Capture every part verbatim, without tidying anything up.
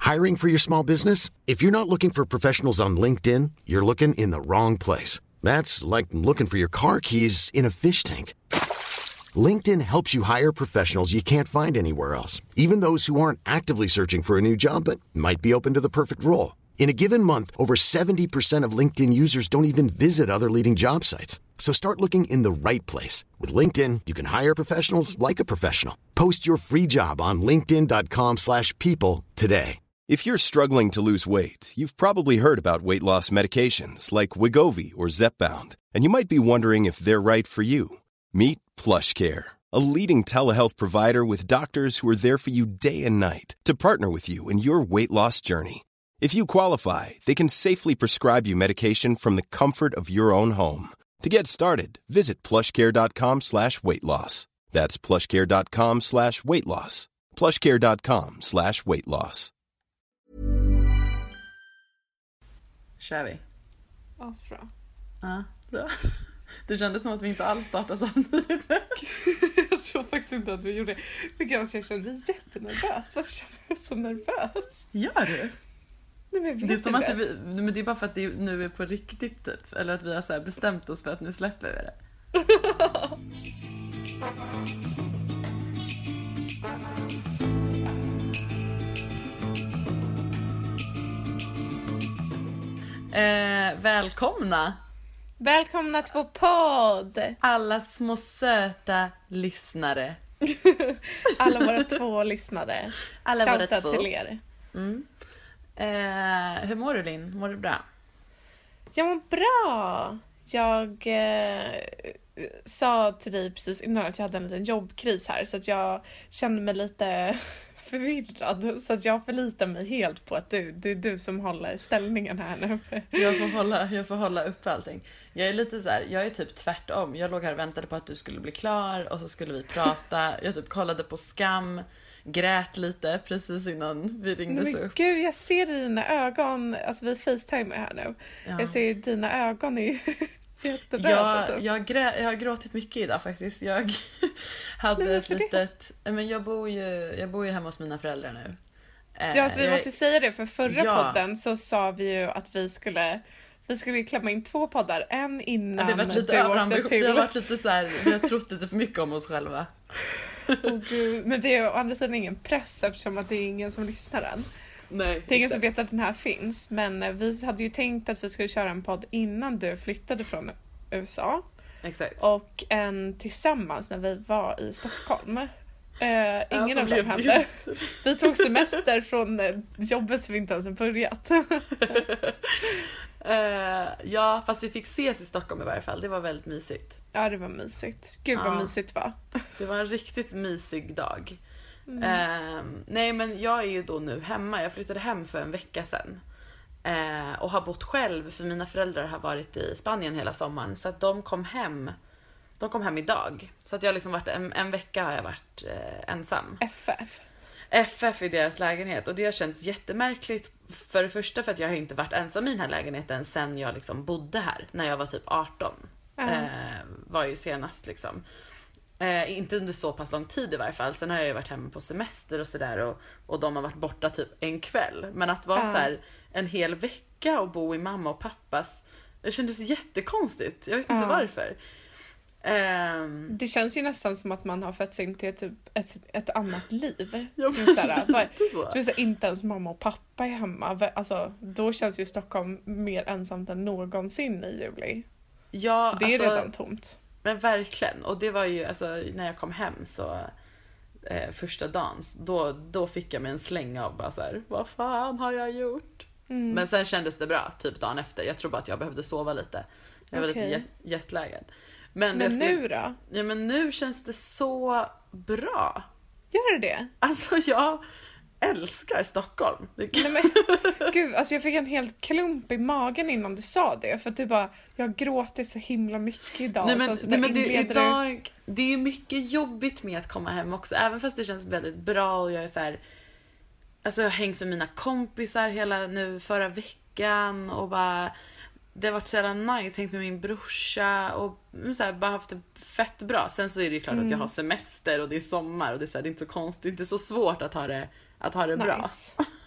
Hiring for your small business? If you're not looking for professionals on LinkedIn, you're looking in the wrong place. That's like looking for your car keys in a fish tank. LinkedIn helps you hire professionals you can't find anywhere else, even those who aren't actively searching for a new job but might be open to the perfect role. In a given month, over seventy percent of LinkedIn users don't even visit other leading job sites. So start looking in the right place. With LinkedIn, you can hire professionals like a professional. Post your free job on linkedin dot com slash people today. If you're struggling to lose weight, you've probably heard about weight loss medications like Wegovy or Zepbound, and you might be wondering if they're right for you. Meet PlushCare, a leading telehealth provider with doctors who are there for you day and night to partner with you in your weight loss journey. If you qualify, they can safely prescribe you medication from the comfort of your own home. To get started, visit plushcare.com slash weight loss. That's plushcare.com slash weight loss. plushcare.com slash weight loss. Kör vi. Asbra. Ja, bra. Det kändes som att vi inte alls startade samtidigt. Jag tror faktiskt inte att vi gjorde det. Men jag känner mig jättenervös. Varför känner jag så nervös? Gör du? Nej, men jag vet Det är som inte. att det, men det är bara för att det nu är på riktigt typ. Eller att vi har så här bestämt oss för att nu släpper vi det. eh, Välkomna Välkomna till vår podd. alla små söta lyssnare. Alla våra två lyssnare. Alla våra Shoutout två. till er. Mm. Eh, hur mår du, Linn? Mår du bra? Jag mår bra. Jag eh, sa till dig precis innan att jag hade en liten jobbkris här. Så att jag kände mig lite förvirrad. Så att jag förlitar mig helt på att du, det är du som håller ställningen här nu. Jag får hålla, jag får hålla upp allting. Jag är lite så här, jag är typ tvärtom. Jag låg här och väntade på att du skulle bli klar och så skulle vi prata. Jag typ kollade på Skam, grät lite precis innan vi ringdes Men upp. gud, jag ser dina ögon. Alltså vi facetimer här nu. Ja. Jag ser dina ögon är ju jätteröda. Jag, jag, grä, jag har gråtit mycket idag faktiskt. Jag hade Nej, ett varför litet... Men jag bor ju, jag bor ju hemma hos mina föräldrar nu. Ja, så vi jag, måste ju säga det, för förra Ja. podden så sa vi ju att vi skulle vi skulle klämma in två poddar, en innan det har varit lite du åkte överambition. till. Vi har varit lite så här, vi har trott lite för mycket om oss själva. Oh, gud. Men det är å andra sidan ingen press eftersom att det är ingen som lyssnar än. Nej, Det är ingen exakt. som vet att den här finns, men vi hade ju tänkt att vi skulle köra en podd innan du flyttade från U S A Exakt. och en tillsammans när vi var i Stockholm. Eh, ingen Alltså, av dem blev hände. det- Vi tog semester från eh, jobbet som vi inte ens har börjat. Eh, ja, fast vi fick ses i Stockholm i varje fall. Det var väldigt mysigt. Ja, det var mysigt. Gud vad Ja. mysigt var. Det var en riktigt mysig dag. Mm. Eh, nej, men jag är ju då nu hemma. Jag flyttade hem för en vecka sedan. Eh, och har bott själv, för mina föräldrar har varit i Spanien hela sommaren. Så att de kom hem. De kom hem idag. Så att jag har liksom varit en, en vecka har jag varit eh, ensam. F F. F F i deras lägenhet, och det har känts jättemärkligt. För det första för att jag har inte varit ensam i den här lägenheten sen jag liksom bodde här när jag var typ arton. Ja. eh, var ju senast liksom. eh, inte under så pass lång tid i varje fall. Sen har jag ju varit hemma på semester och sådär, och, och de har varit borta typ en kväll. Men att vara Ja. så här en hel vecka och bo i mamma och pappas, det kändes jättekonstigt. Jag vet inte Ja. varför. Ehm, Det känns ju nästan som att man har fötts in till typ ett, ett annat liv. Jag Det är så här, bara, lite så. det är så här, inte ens mamma och pappa är hemma. Alltså, då känns ju Stockholm mer ensamt än någonsin i juli. ja, Det är alltså, redan tomt. Men verkligen. Och det var ju, alltså, när jag kom hem så eh, första dagen, då, då fick jag mig en släng av bara så här, vad fan har jag gjort? Mm. Men sen kändes det bra, typ dagen efter. Jag tror bara att jag behövde sova lite. Jag var Okej. lite jet- jetlaggad. Men, Men jag skulle, nu då? Ja, men nu känns det så bra. Gör det det? Alltså jag älskar Stockholm. Det Nej, men, gud, alltså jag fick en helt klump i magen innan du sa det. För att du bara, jag gråter så himla mycket idag. Nej, men, så, så nej, där men det, inleder du- idag, det är ju mycket jobbigt med att komma hem också. Även fast det känns väldigt bra och jag är så här, alltså jag har hängt med mina kompisar hela nu förra veckan och bara, det har varit så jävla nice, hängt med min brorsa och så här, bara haft det fett bra. Sen så är det ju klart Mm. att jag har semester och det är sommar och det är, så här, det är inte så konstigt, det är inte så svårt att ha det, att ha det bra. Nice.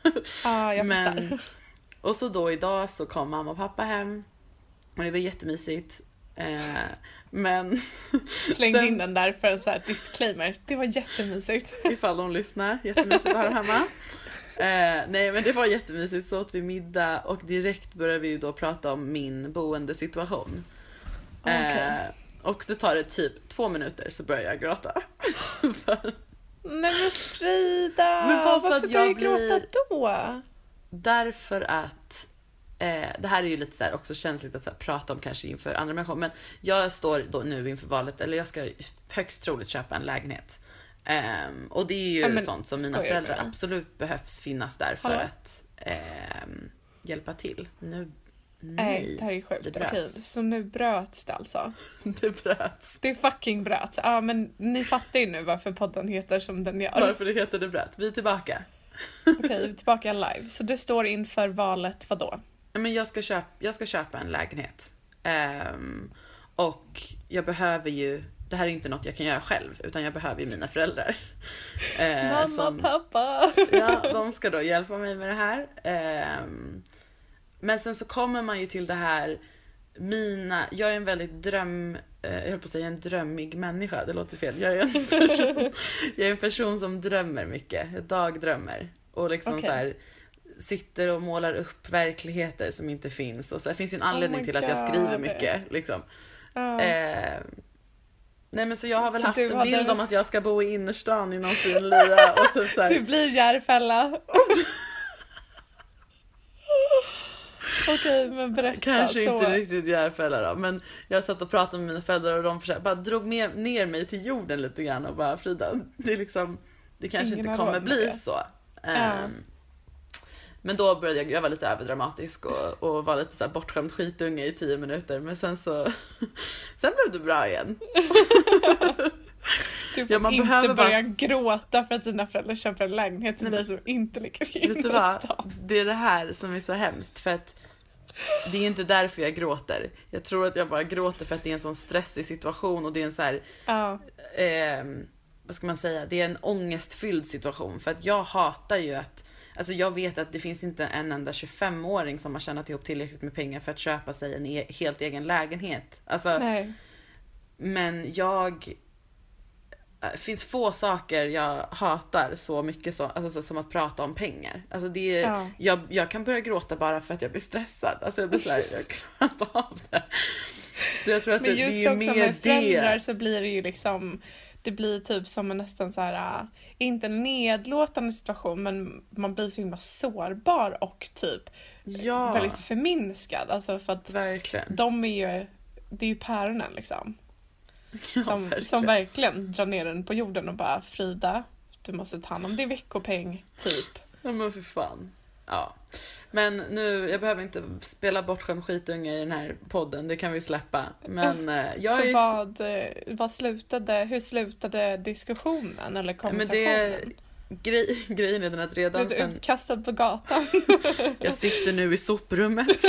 Ja, jag Men, fattar. och så då idag så kom mamma och pappa hem. Och det var jättemysigt. Eh, men Slängde sen- in den där för en så här disclaimer. Det var jättemysigt. ifall de lyssnar, jättemysigt här hemma. Eh, nej men det var jättemysigt, så åt vi middag och direkt började vi ju då prata om min boendesituation. Eh, Okej. och så tar det typ två minuter så börjar jag gråta. Nej men Frida, Men bara för varför att jag börjar du gråta blir- då? Därför att eh, det här är ju lite så här också känsligt att så här, prata om kanske inför andra människor, men jag står då nu inför valet, eller jag ska högst troligt köpa en lägenhet. Ehm, och det är ju Ja, men sånt som mina skojar du föräldrar bara? absolut behövs finnas där för Hallå? att ehm, hjälpa till. Nu, Nej, nej, det här är sjukt. det bröts. Okej, så nu bröts det alltså. det bröts. Det fucking bröts. Ja, men ni fattar ju nu varför podden heter som den gör. Varför det heter det bröt. Vi är tillbaka. Okej, tillbaka live. Så du står inför valet, vadå? Men jag ska köpa, jag ska köpa en lägenhet. Ehm, och jag behöver ju, det här är inte något jag kan göra själv, utan jag behöver ju mina föräldrar. Eh, Mamma, som- pappa! Ja, de ska då hjälpa mig med det här. Ehm, men sen så kommer man ju till det här, mina, jag är en väldigt dröm, eh, jag höll på att säga en drömmig människa, det låter fel. Jag är en person, jag är en person som drömmer mycket, jag dagdrömmer. Och liksom Okej. så här sitter och målar upp verkligheter som inte finns. Och så det finns ju en anledning my till att jag skriver God. mycket. Liksom. Ja. Ehm, nej men så jag har väl Så haft du en hade- bild om att jag ska bo i innerstan i någon fin lya. Och typ så här, Du blir Järfälla. Okej, men berätta. kanske så. inte riktigt Järfälla då, men jag satt och pratade med mina föräldrar och de försökte, bara drog med, ner mig till jorden lite grann och bara Frida, det är liksom, det kanske Ingen inte har kommer råd med bli det. så. Ja. Ehm, men då började jag, jag var lite överdramatisk och, och var lite så här bortskämd skitunge i tio minuter, men sen så sen blev det bra igen. Du får Ja, man inte behöver börja bara- gråta för att dina föräldrar köper en lägenhet till Nej, dig som inte ligger i Vet du vad? innerstan. Det är det här som är så hemskt, för att det är inte därför jag gråter. Jag tror att jag bara gråter för att det är en sån stressig situation och det är en så här, Ja, eh, vad ska man säga, det är en ångestfylld situation, för att jag hatar ju att, alltså jag vet att det finns inte en enda tjugofemåring som har tjänat ihop tillräckligt med pengar för att köpa sig en e- helt egen lägenhet. Alltså, nej. men jag, det finns få saker jag hatar så mycket så, alltså, så, som att prata om pengar. Alltså det är, Ja. jag, jag kan börja gråta bara för att jag blir stressad. Alltså jag blir såhär, jag klarar inte av det. Så jag tror att Men det, det just är ju också mer med föräldrar det. så blir det ju liksom, det blir typ som en nästan så här, äh, inte en nedlåtande situation, men man blir så himla sårbar och typ Ja, väldigt förminskad. Alltså för att verkligen. de är ju, det är ju päronen liksom. Ja, Som, verkligen. som verkligen drar ner den på jorden och bara, Frida, du måste ta hand om din veckopeng, typ. Ja men för fan. Ja. Men nu, jag behöver inte spela bortskämd skitunge i den här podden, det kan vi släppa. Men eh, jag Så är... vad, eh, vad slutade, hur slutade diskussionen eller men konversationen? det, grej, grejen är den att redan Blev du sen... utkastad på gatan? Jag sitter nu i soprummet.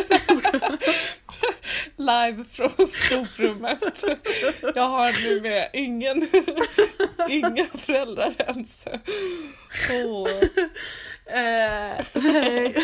Live från soprummet. Jag har numera ingen, inga föräldrar ens. Åh. Eh, nej.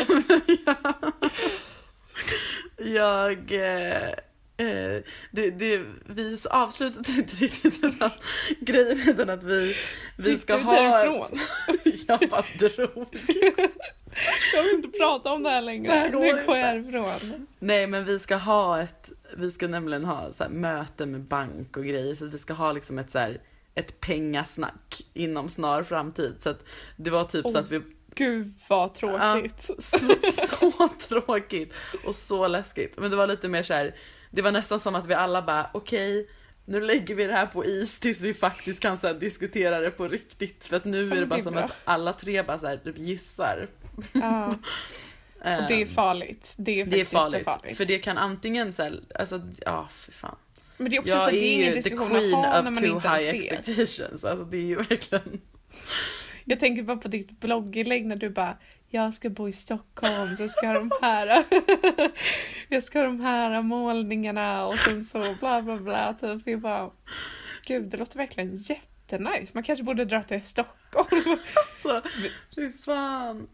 jag... Eh, eh, det, det, vi avslutade inte riktigt den här grejen, den att vi, vi Gick ska du ha... därifrån? Ett, jag bara drog. Jag vill inte prata om det här längre. Det här går Nu går inte. jag härifrån. Nej men vi ska ha ett, vi ska nämligen ha så här möte med bank och grejer, så att vi ska ha liksom ett så här, ett pengasnack inom snar framtid. Så att det var typ så Oh. att vi, Gud vad tråkigt. så, så tråkigt och så läskigt. Men det var lite mer så här, det var nästan som att vi alla bara okej, nu lägger vi det här på is tills vi faktiskt kan så här, diskutera det på riktigt. För att nu är men det bara det är som bra. att alla tre bara så här, typ gissar. Ja. Och det är farligt. Det är, Det är faktiskt farligt, jättefarligt. för det kan antingen så här, alltså ja, för fan. Men det är också Jag så att det är är ingen ju the diskussion queen att ha of när man too inte ens high vet. expectations. Alltså det är ju verkligen... Jag tänker bara på ditt blogginlägg när du bara, jag ska bo i Stockholm, du ska ha de här jag ska ha de här målningarna och sen så bla bla bla typ. Jag bara, gud det låter verkligen jättenice. Man kanske borde dra till Stockholm. Så, fy fan.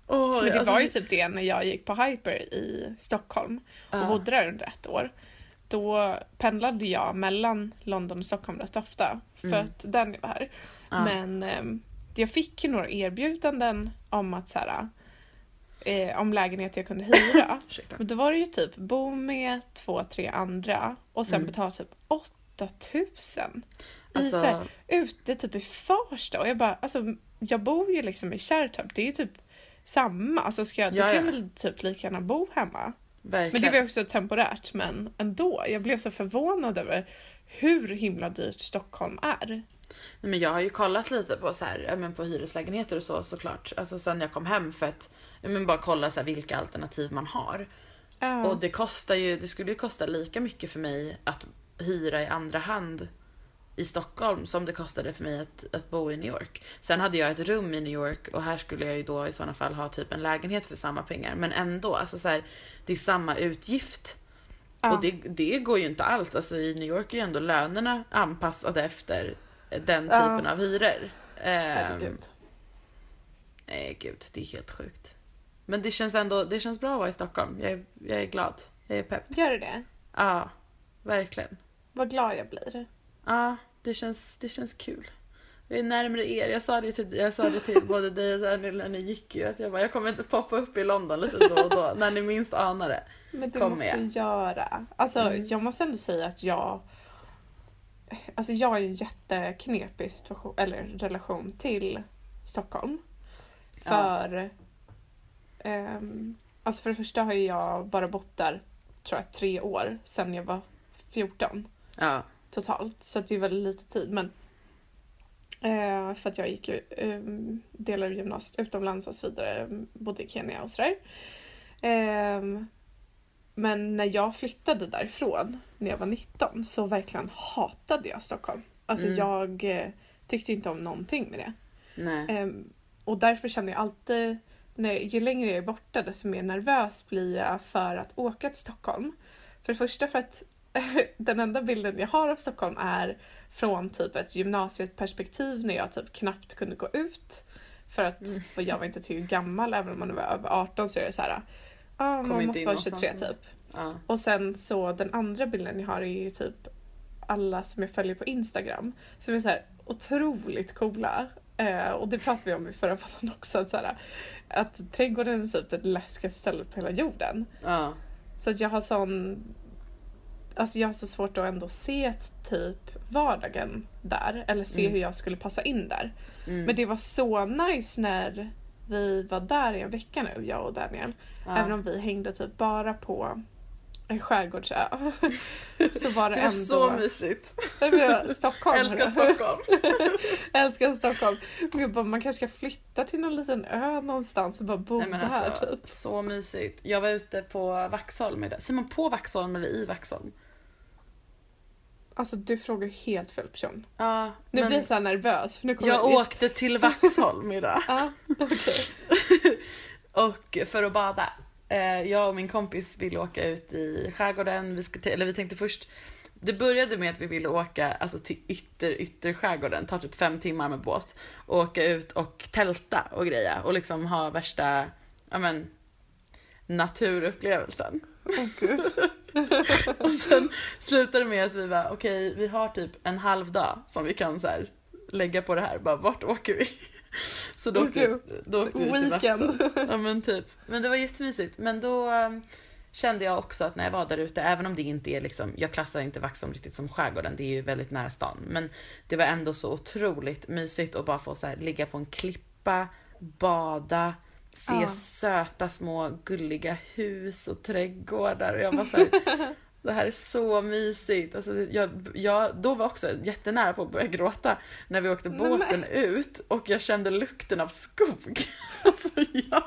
Oh, Men det alltså, var ju typ det när jag gick på Hyper i Stockholm och Ja. bodde där under ett år. Då pendlade jag mellan London och Stockholm rätt ofta för Mm. att den var här. Ja. Men eh, jag fick ju några erbjudanden om att så här, eh, om lägenhet jag kunde hyra. Ursäkta. Men då var det ju typ bo med två, tre andra och sen Mm. betala typ åtta tusen. Alltså- I så här, ute typ i Farsta. Och jag bara, alltså jag bor ju liksom i Kärrtorp. Det är ju typ samma. Alltså ska jag, då Ja, kan jag ja. väl typ lika gärna bo hemma. Verkligen. Men det var ju också temporärt, men ändå. Jag blev så förvånad över hur himla dyrt Stockholm är. Nej, men jag har ju kollat lite på så här, ja, men på hyreslägenheter och så såklart. Alltså sen jag kom hem för att ja, men bara kolla så här, vilka alternativ man har. Ja. Och det kostar ju, det skulle ju kosta lika mycket för mig att hyra i andra hand i Stockholm som det kostade för mig att, att bo i New York. Sen hade jag ett rum i New York och här skulle jag ju då i sådana fall ha typ en lägenhet för samma pengar. Men ändå, alltså så här, det är samma utgift. Ja. Och det, det går ju inte alls. Alltså i New York är ju ändå lönerna anpassade efter den Ja. typen av hyror. Herregud. Ehm, nej gud, det är helt sjukt. Men det känns ändå, det känns bra att vara i Stockholm. Jag är, jag är glad. Jag är pepp. Gör det det? Ja, verkligen. Vad glad jag blir. Ja, det känns, det känns kul. Jag är närmare er. Jag sa det till, jag sa det till både dig och Daniel när ni gick ju. Att jag bara, jag kommer inte poppa upp i London lite då och då. När ni minst anar det. Men det Kom måste igen. jag göra. Alltså Mm. jag måste ändå säga att jag Alltså jag är ju en jätteknepig situation, eller relation till Stockholm. För ehm, alltså för det första har ju jag bara bott där tror jag tre år sedan jag var fjorton Ja. totalt. Så att det är väldigt lite tid. Men eh, för att jag gick ju um, delar av gymnasiet utomlands och så vidare. Bodde i Kenya och sådär. Ehm, men när jag flyttade därifrån när jag var nitton så verkligen hatade jag Stockholm. Alltså Mm. jag eh, tyckte inte om någonting med det. Nej. Ehm, och därför känner jag alltid, när, ju längre jag är borta desto mer nervös blir jag för att åka till Stockholm. För det första för att den enda bilden jag har av Stockholm är från typ ett gymnasieperspektiv när jag typ knappt kunde gå ut. För att Mm. för jag var inte tillräckligt gammal, även om man var över arton så är det så här. Ah, Kom man inte måste in vara någonstans. tjugotre typ. Ja. Och sen så den andra bilden jag har är ju typ alla som jag följer på Instagram. Som är så här otroligt coola. Eh, och det pratade vi om i förra podden också. Att, så här, att trädgården är typ det läskigaste stället på hela jorden. Ja. Så att jag har sån... Alltså jag har så svårt att ändå se typ vardagen där. Eller se Mm. hur jag skulle passa in där. Mm. Men det var så nice när vi var där i en vecka nu, jag och Daniel. Ja. Även om vi hängde typ bara på en skärgårdsö. Så var det, Det var ändå... så mysigt. Det var Stockholm. Älskar hörru. Stockholm. Älskar Stockholm. Men jag bara, man kanske ska flytta till någon liten ö någonstans och bara bo Nej, men där alltså, typ. så mysigt. Jag var ute på Vaxholm idag. Säger man på Vaxholm eller i Vaxholm? Alltså du frågar helt fel person. Ja, Nu men blir jag så här nervös. För nu kommer jag åkte till Vaxholm idag. Ja, okej. Och för att bada. Eh, Jag och min kompis ville åka ut i skärgården. Vi, ska t- eller vi tänkte först. Det började med att vi ville åka alltså, till ytter, ytter skärgården. Tar typ fem timmar med båt. Och åka ut och tälta och greja. Och liksom ha värsta ja, men, naturupplevelsen. Åh gud. Och sen slutade det med att vi var okej, okay, vi har typ en halv dag som vi kan så här lägga på det här. Bara vart åker vi? Så då åkte, Okay. vi, då åkte vi till Weekend. Vaxholm. Ja men typ. Men det var jättemysigt. Men då um, kände jag också att när jag var där ute, även om det inte är liksom, jag klassar inte Vaxholm riktigt som skärgården, det är ju väldigt nära stan. Men det var ändå så otroligt mysigt att bara få så här, ligga på en klippa, bada, se Ja. söta små gulliga hus och trädgårdar. Och jag var så här, det här är så mysigt. Alltså, jag, jag, då var också jättenära på att börja gråta när vi åkte Nej, båten men. ut och jag kände lukten av skog. Alltså, ja,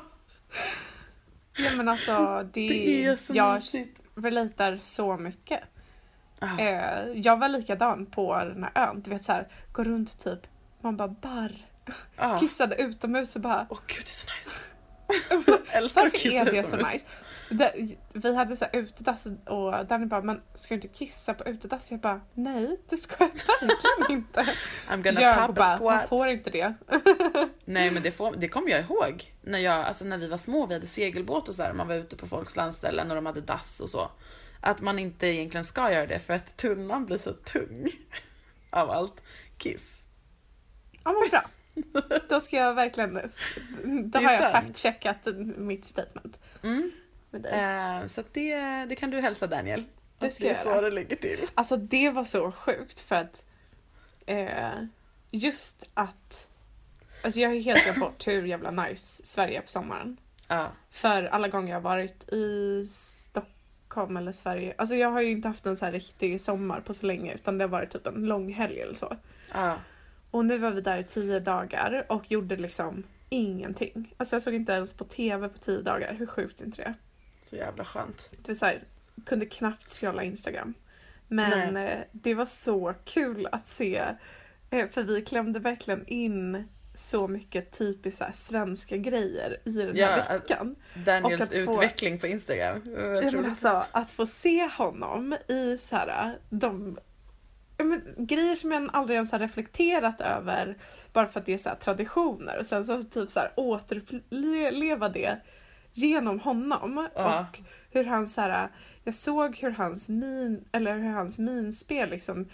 Ja men alltså det, det är så jag mysigt. relatar så mycket. Ah, Eh, jag var likadan på den här ön. Du vet så här, gå runt typ. Man bara barr. ah. Kissade utomhus och bara. Åh gud, det är så nice. Jag älskar att Varför kissa är det så utomhus. nice? där, vi hade så här utedass och Danny bara, men ska du inte kissa på utedass? Jag bara, nej, det ska jag verkligen inte. I'm gonna jag pop bara, a squat. man får inte det. Nej, men det, får, det kommer jag ihåg. När, jag, alltså när vi var små, vi hade segelbåt och så här, man var ute på folks landställen och de hade dass och så. Att man inte egentligen ska göra det för att tunnan blir så tung av allt kiss. Ja, men bra. Då ska jag verkligen, då har jag fact-checkat mitt statement. Mm. Eh, så att det, det kan du hälsa Daniel. Det ska det är jag så göra. det ligger till. Alltså det var så sjukt för att eh, just att alltså jag har helt glömt bort hur jävla nice Sverige är på sommaren. Ja. För alla gånger jag har varit i Stockholm eller Sverige, alltså jag har ju inte haft en så här riktig sommar på så länge utan det har varit typ en lång helg eller så. Ja. Och nu var vi där i tio dagar och gjorde liksom ingenting. Alltså jag såg inte ens på tv på tio dagar. Hur sjukt inte det? Så jävla skönt. Det var så här, kunde knappt scrolla Instagram. Men Nej. det var så kul att se. För vi klämde verkligen in så mycket typiskt så här svenska grejer i den här ja, veckan. Daniels och utveckling få, på Instagram. Jag alltså, att få se honom i så här, de men, grejer som jag aldrig ens har reflekterat över bara för att det är så här traditioner och sen så typ så här återleva det genom honom ja. Och hur han så här, jag såg hur hans min eller hur hans minspel liksom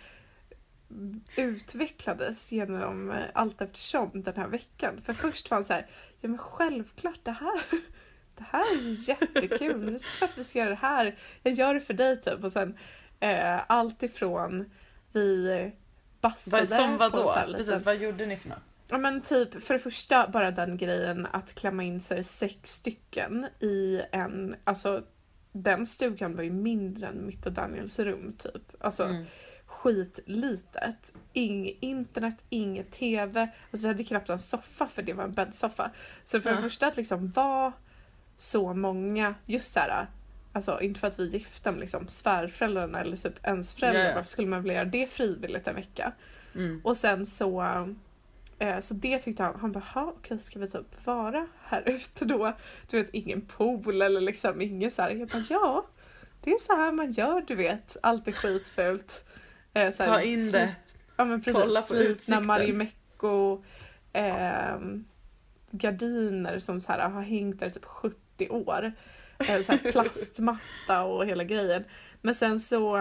utvecklades genom allt eftersom den här veckan. För först var han så här, ja men självklart det här det här är jättekul, det är klart vi ska göra det här, jag gör det för dig typ och sen eh, allt ifrån vi bastade som vad då? På Precis, vad gjorde ni för något? Ja men typ för det första bara den grejen att klämma in sig sex stycken i en, alltså den stugan var ju mindre än mitt och Daniels rum typ. Alltså mm. skitlitet. Inget internet, inget tv. Alltså vi hade knappt en soffa för det var en bäddsoffa. Så för ja. det första att liksom vara så många, just så här, alltså inte för att vi är gifta med liksom svärföräldrarna eller typ ens föräldrar. Ja, ja. Varför skulle man vilja göra det frivilligt en vecka? Mm. Och sen så eh, så det tyckte han, han bara, okej ska vi typ vara här ute då? Du vet, ingen pool eller liksom inget så här. Jag bara, ja, det är så här man gör, du vet. Allt är skitfult. Eh, så här, ta in det. Sl- ja men precis, slutna Marimekko eh, gardiner som så här har hängt där typ sjuttio år. Eh, så här plastmatta och hela grejen. Men sen så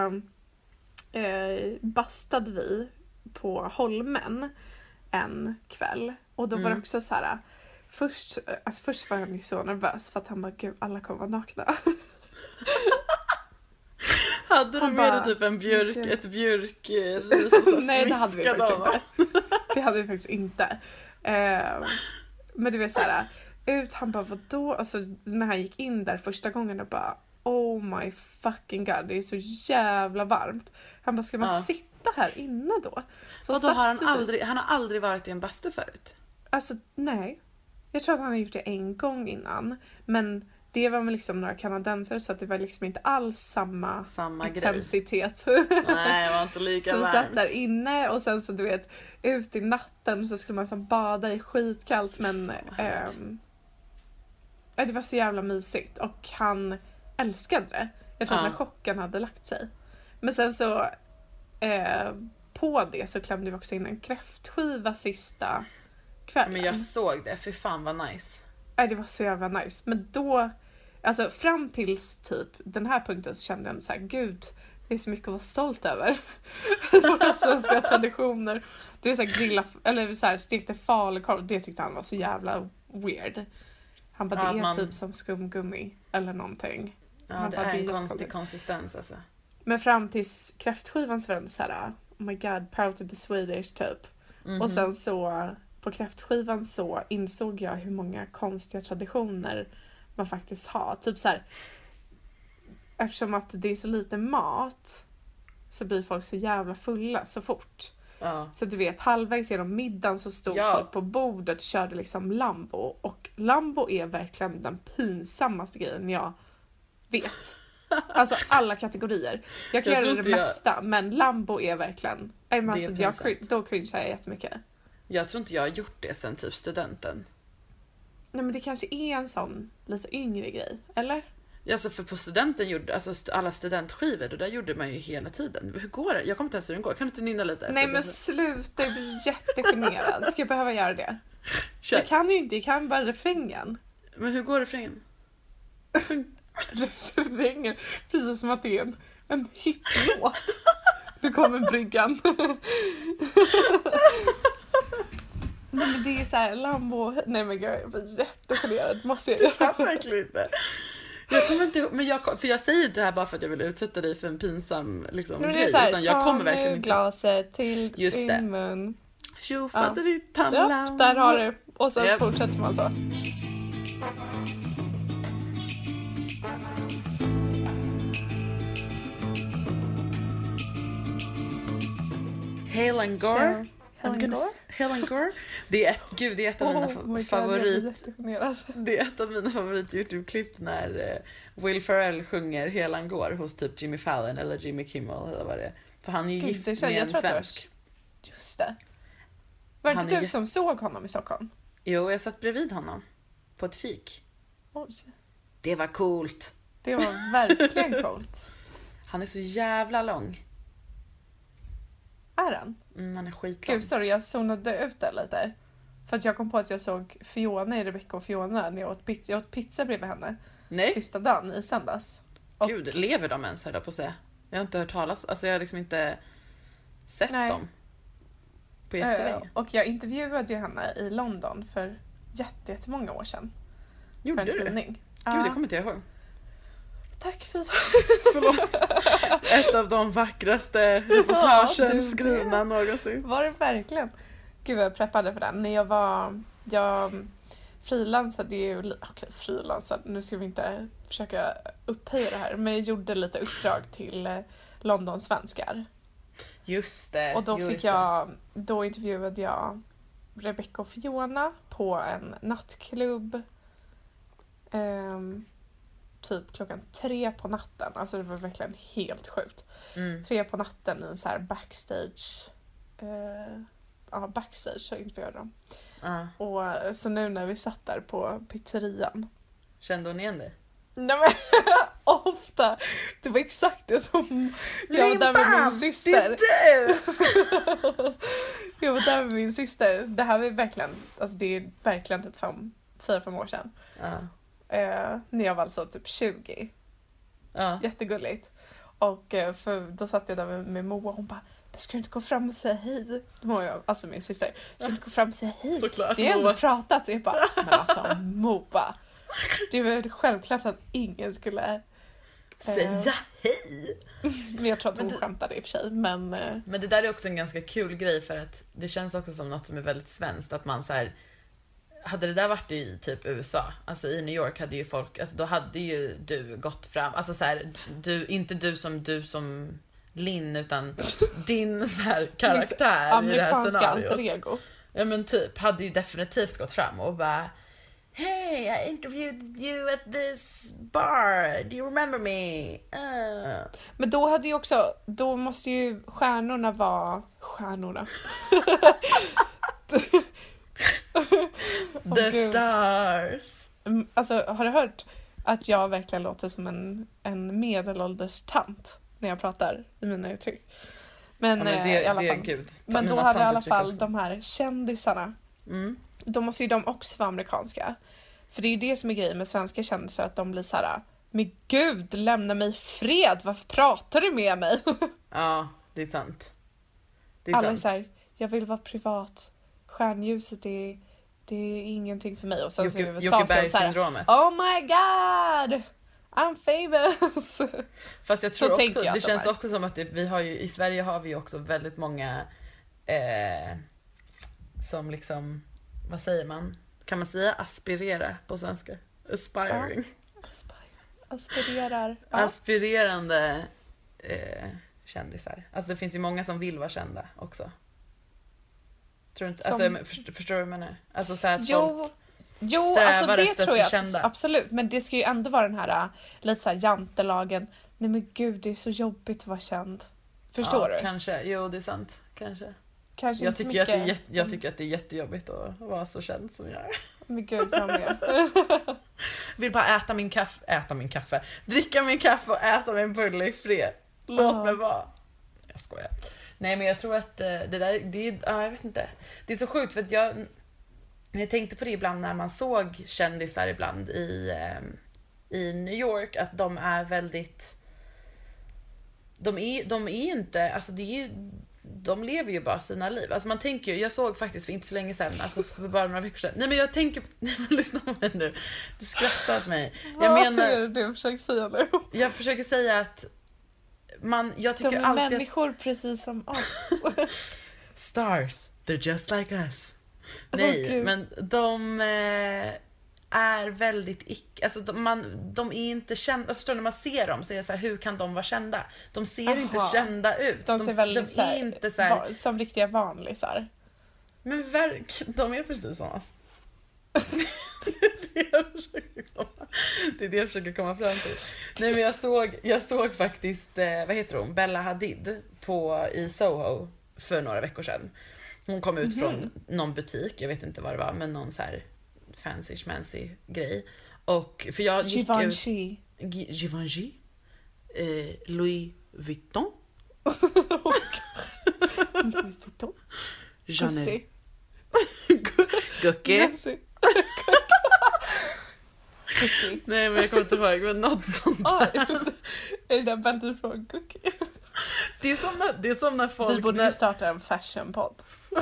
eh, bastade vi på Holmen en kväll. Och då mm. var det också så här. Först, alltså först var han ju så nervös för att han bara, gud alla kommer vara nakna. Hade du med dig typ en björk, okay. ett björkris och så nej, det hade vi faktiskt inte. Det hade vi faktiskt inte. Uh, men du vet så här, ut, han bara, vadå? Alltså när han gick in där första gången och bara, oh my fucking god, det är så jävla varmt. Han bara, ska man uh. sitta här inne då? Så och då har han aldrig, han har aldrig varit i en bastu förut? Alltså nej. Jag tror att han har gjort det en gång innan. Men det var med liksom några kanadensare så att det var liksom inte alls samma, samma intensitet. Nej, det var inte lika så varmt. Så vi satt där inne och sen så du vet, ut i natten så skulle man så bada i skitkallt men ähm, det var så jävla mysigt och han älskade det. Jag tror ja. att när chocken hade lagt sig. Men sen så äh, på det så klämde vi också in en kräftskiva sista kvällen. Men jag såg det, för fan vad nice. Nej, det var så jävla nice. Men då, alltså fram tills typ den här punkten så kände jag så här, gud, det är så mycket att vara stolt över. Våra svenska traditioner. Det är så här grilla, eller så här stekte falukorv, det tyckte han var så jävla weird. Han bara, ja, det är man... typ som skumgummi eller någonting. Ja, han det bara, är en det är konstig konsistens alltså. Men fram tills kräftskivan så var det så här, oh my god, proud to be Swedish typ. Mm-hmm. Och sen så på kräftskivan så insåg jag hur många konstiga traditioner man faktiskt har. Typ så här, eftersom att det är så lite mat så blir folk så jävla fulla så fort. Ja. Så du vet, halvvägs genom middagen så stod ja. folk på bordet och körde liksom Lambo. Och Lambo är verkligen den pinsammaste grejen jag vet. Alltså alla kategorier. Jag kan jag göra det jag... mesta, men Lambo är verkligen... Är alltså, jag, då cringear jag jättemycket. Jag tror inte jag har gjort det sen typ studenten. Nej men det kanske är en sån lite yngre grej, eller? Alltså för på studenten gjorde, alltså st- alla studentskivor, då där gjorde man ju hela tiden. Hur går det? Jag kommer inte ens hur den går. Kan du inte nynna lite? Nej Så men det- sluta, jag blir jättegenerad. Ska jag behöva göra det? Kör. Jag kan ju inte, jag kan bara refrängen. Men hur går refrängen? Refrängen, precis som att det är en, en hitlåt. Nu kommer bryggan. Nej men det är så här Lambo. Nej men gud, jag blir jättegenerad. Måste jag Jag göra? kan verkligen inte. Jag kommer inte ihåg, men jag, för jag säger det här bara för att jag vill utsätta dig för en pinsam liksom, Men det grej. är så här, Utan jag kommer verkligen inte. glaset till Just det. din mun. Tjofaderittan Ja, Lambo. där har du. Och sen Japp. fortsätter man så. Helen Gore. Helen I'm gonna Gore? s- Helen Gore. Det är ett, gud, det är ett av mina Oh fa- my God, jag favorit. blir jättegenerad. Det är ett av mina favorit YouTube-klipp när eh, Will Ferrell sjunger Helen Gore hos typ Jimmy Fallon eller Jimmy Kimmel eller vad det är. För han är ju Gud, gift det känner- med jag en tror att det var- svensk. Just det. Var det Han inte är du jä- som såg honom i Stockholm? Jo, jag satt bredvid honom på ett fik. Oj, Det var coolt. det var verkligen coolt. Han är så jävla lång. Är han? Mm, han är skitlång. Gud, sorry, jag zonade ut där lite. För att jag kom på att jag såg Fiona i Rebecca och Fiona när jag åt pizza, jag åt pizza bredvid henne. Nej, Sista dagen i söndags. Och, gud, lever de ens, höll jag på att säga. Jag har inte hört talas, alltså jag har liksom inte sett Nej. dem på eh, jättelänge. och jag intervjuade ju henne i London för jätte, jättemånga år sedan. Gjorde för en du? tidning. Gud, Ja. det kommer inte jag ihåg. Tack Fia. Förlåt. Ett av de vackraste Ja, reportagen du skrivna vet. någonsin. Var det verkligen? Gud vad jag preppade för den. När jag var... Jag frilansade ju... li- Okej, frilansade. Nu ska vi inte försöka upphöja det här. Men jag gjorde lite uppdrag till eh, Londonsvenskar. Just det. Och då jo, fick just det. jag... Då intervjuade jag Rebecca och Fiona på en nattklubb. Ehm, typ klockan tre på natten. Alltså det var verkligen helt sjukt. Mm. Tre på natten i en så här backstage. Eh, ja, backstage så intervjuade de. Ja. Och så nu när vi satt där på pizzerian. Kände hon igen dig? Nej men ofta. Det var exakt det som jag var där med min syster. Det är du! Jag var där med min syster. Det här var verkligen, alltså det är verkligen typ fem, fyra, fem år sedan. Ja. Eh, när jag var alltså typ tjugo. Ja. Jättegulligt. Och eh, för då satt jag där med, med Moa och hon bara, ska du inte gå fram och säga hej? Moa, alltså min syster. Ska du inte gå fram och säga hej? Såklart, Vi har ändå Moa. pratat. Och jag bara, men alltså Moa. Det var väl självklart att ingen skulle... Säga hej! Men jag tror att Men hon det- skämtade i och för sig. Men eh, Men det där är också en ganska kul grej för att det känns också som något som är väldigt svenskt att man så här. Hade det där varit i typ U S A, alltså i New York hade ju folk, alltså då hade ju du gått fram, alltså så här, du, inte du som du som Linn utan din så här karaktär i det här amerikanska alter scenariot. ego. Ja men typ, hade ju definitivt gått fram och bara Hey, I interviewed you at this bar, do you remember me? Uh. Men då hade ju också, då måste ju stjärnorna vara stjärnorna. The Gud. stars. Mm, Alltså har du hört att jag verkligen låter som en, en medelålders tant när jag pratar i mina uttryck? Men, Ja, men eh, det, i alla det fall. är gud. Men då Mina hade i alla tantuttryck fall också. de här kändisarna, Mm. då måste ju de också vara amerikanska. För det är ju det som är grejen med svenska kändisar, att de blir så här: men gud, lämna mig i fred, varför pratar du med mig? Ja, det är sant. Det är Alla är sant. så här, jag vill vara privat, stjärnljuset är, det är ingenting för mig. Och sen så i Jocke, U S A så är de så här, Jockeberg-syndromet. oh my god, I'm famous. Fast jag så tror tänker också, jag det att de känns är. också som att det, vi har ju, i Sverige har vi ju också väldigt många eh, som liksom, vad säger man? Kan man säga aspirera på svenska? Aspiring. Aspir- Aspirerar. Ja. Aspirerande eh, kändisar. Alltså det finns ju många som vill vara kända också. Tror du inte? Som- Alltså, men först- förstår du vad jag menar? Alltså så här att folk, Jo, jo strävar alltså det efter att tror bli jag kända. absolut. Men det ska ju ändå vara den här lite så här jantelagen. Nej men gud, det är så jobbigt att vara känd. Förstår ja, du? Kanske, jo det är sant. Kanske. Kanske Jag inte tycker, att det är, mycket. jätte- jag tycker att det är jättejobbigt att vara så känd som jag är. Men gud, jag med. Vill bara äta min kaffe, äta min kaffe, dricka min kaffe och äta min bulle i fred. Låt Ja. mig vara. Jag skojar. Nej, men jag tror att eh, det där, det är, ja, jag vet inte. Det är så sjukt för att jag, jag tänkte på det ibland när man såg kändisar ibland i, eh, i New York, att de är väldigt, de är, de är inte, alltså det är, de lever ju bara sina liv. Alltså man tänker ju, jag såg faktiskt för inte så länge sedan, alltså för bara några veckor sedan. Nej, men jag tänker, nej, men lyssna på mig nu. Du skrattar åt mig. Jag Vad menar, är det du försöker säga nu? jag försöker säga att man, jag tycker De är alltid människor att, precis som oss. stars, they're just like us. Åh, Nej, Gud. men de eh, är väldigt icke, alltså de, man, de är inte kända, alltså förstår du, när man ser dem så är det så här, hur kan de vara kända? De ser Aha. inte kända ut. De ser väldigt de så här, är inte så här, va- som riktiga vanlisar. men verk, de är precis som oss. Det är det jag försöker komma, det är det jag försöker komma fram till. Nej, men jag såg, jag såg faktiskt, eh, vad heter hon? Bella Hadid på, i Soho för några veckor sedan. Hon kom ut från någon butik, jag vet inte vad det var, men någon så här fancy schmancy grej. Och för jag gick ut, Givenchy. Gi- Givenchy, eh, Louis Vuitton, Louis Vuitton. Chanel, Gucci. Gucci. Gucci. Gucci. Nej, men jag kommer inte ihåg, men något sånt. Ah, är det där bältet från Gucci? Det är som när, det är som när folk, Vi borde när, ju starta en fashionpodd.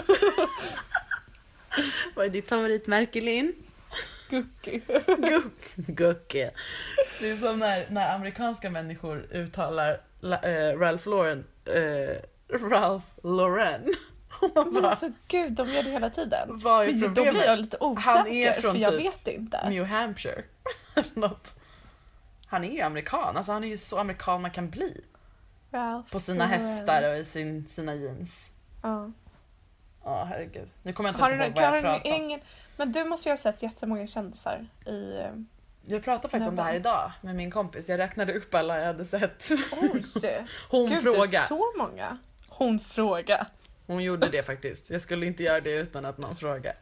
vad är ditt favoritmärke, Linn? Gucci. Gucci. Det är som när, när amerikanska människor uttalar la, äh, Ralph Lauren äh, Ralph Lauren. Och man Men bara, alltså gud, de gör det hela tiden. vad är Men då problemet? blir jag lite osäker, Han är från för jag typ vet inte. New Hampshire. Eller något. Han är ju amerikan, alltså han är ju så amerikan man kan bli. Ralph På sina Lauren. hästar och i sin, sina jeans. Ja. Ja, herregud. Nu kommer jag inte Har ens du, ihåg vad jag har du pratade om. ingen... Men du måste ju ha sett jättemånga kändisar i... eh, Jag pratade faktiskt om det här idag med min kompis. Jag räknade upp alla jag hade sett. Oj! Hon Gud, det fråga. är så många. Hon fråga. Hon gjorde det faktiskt. Jag skulle inte göra det utan att någon frågar.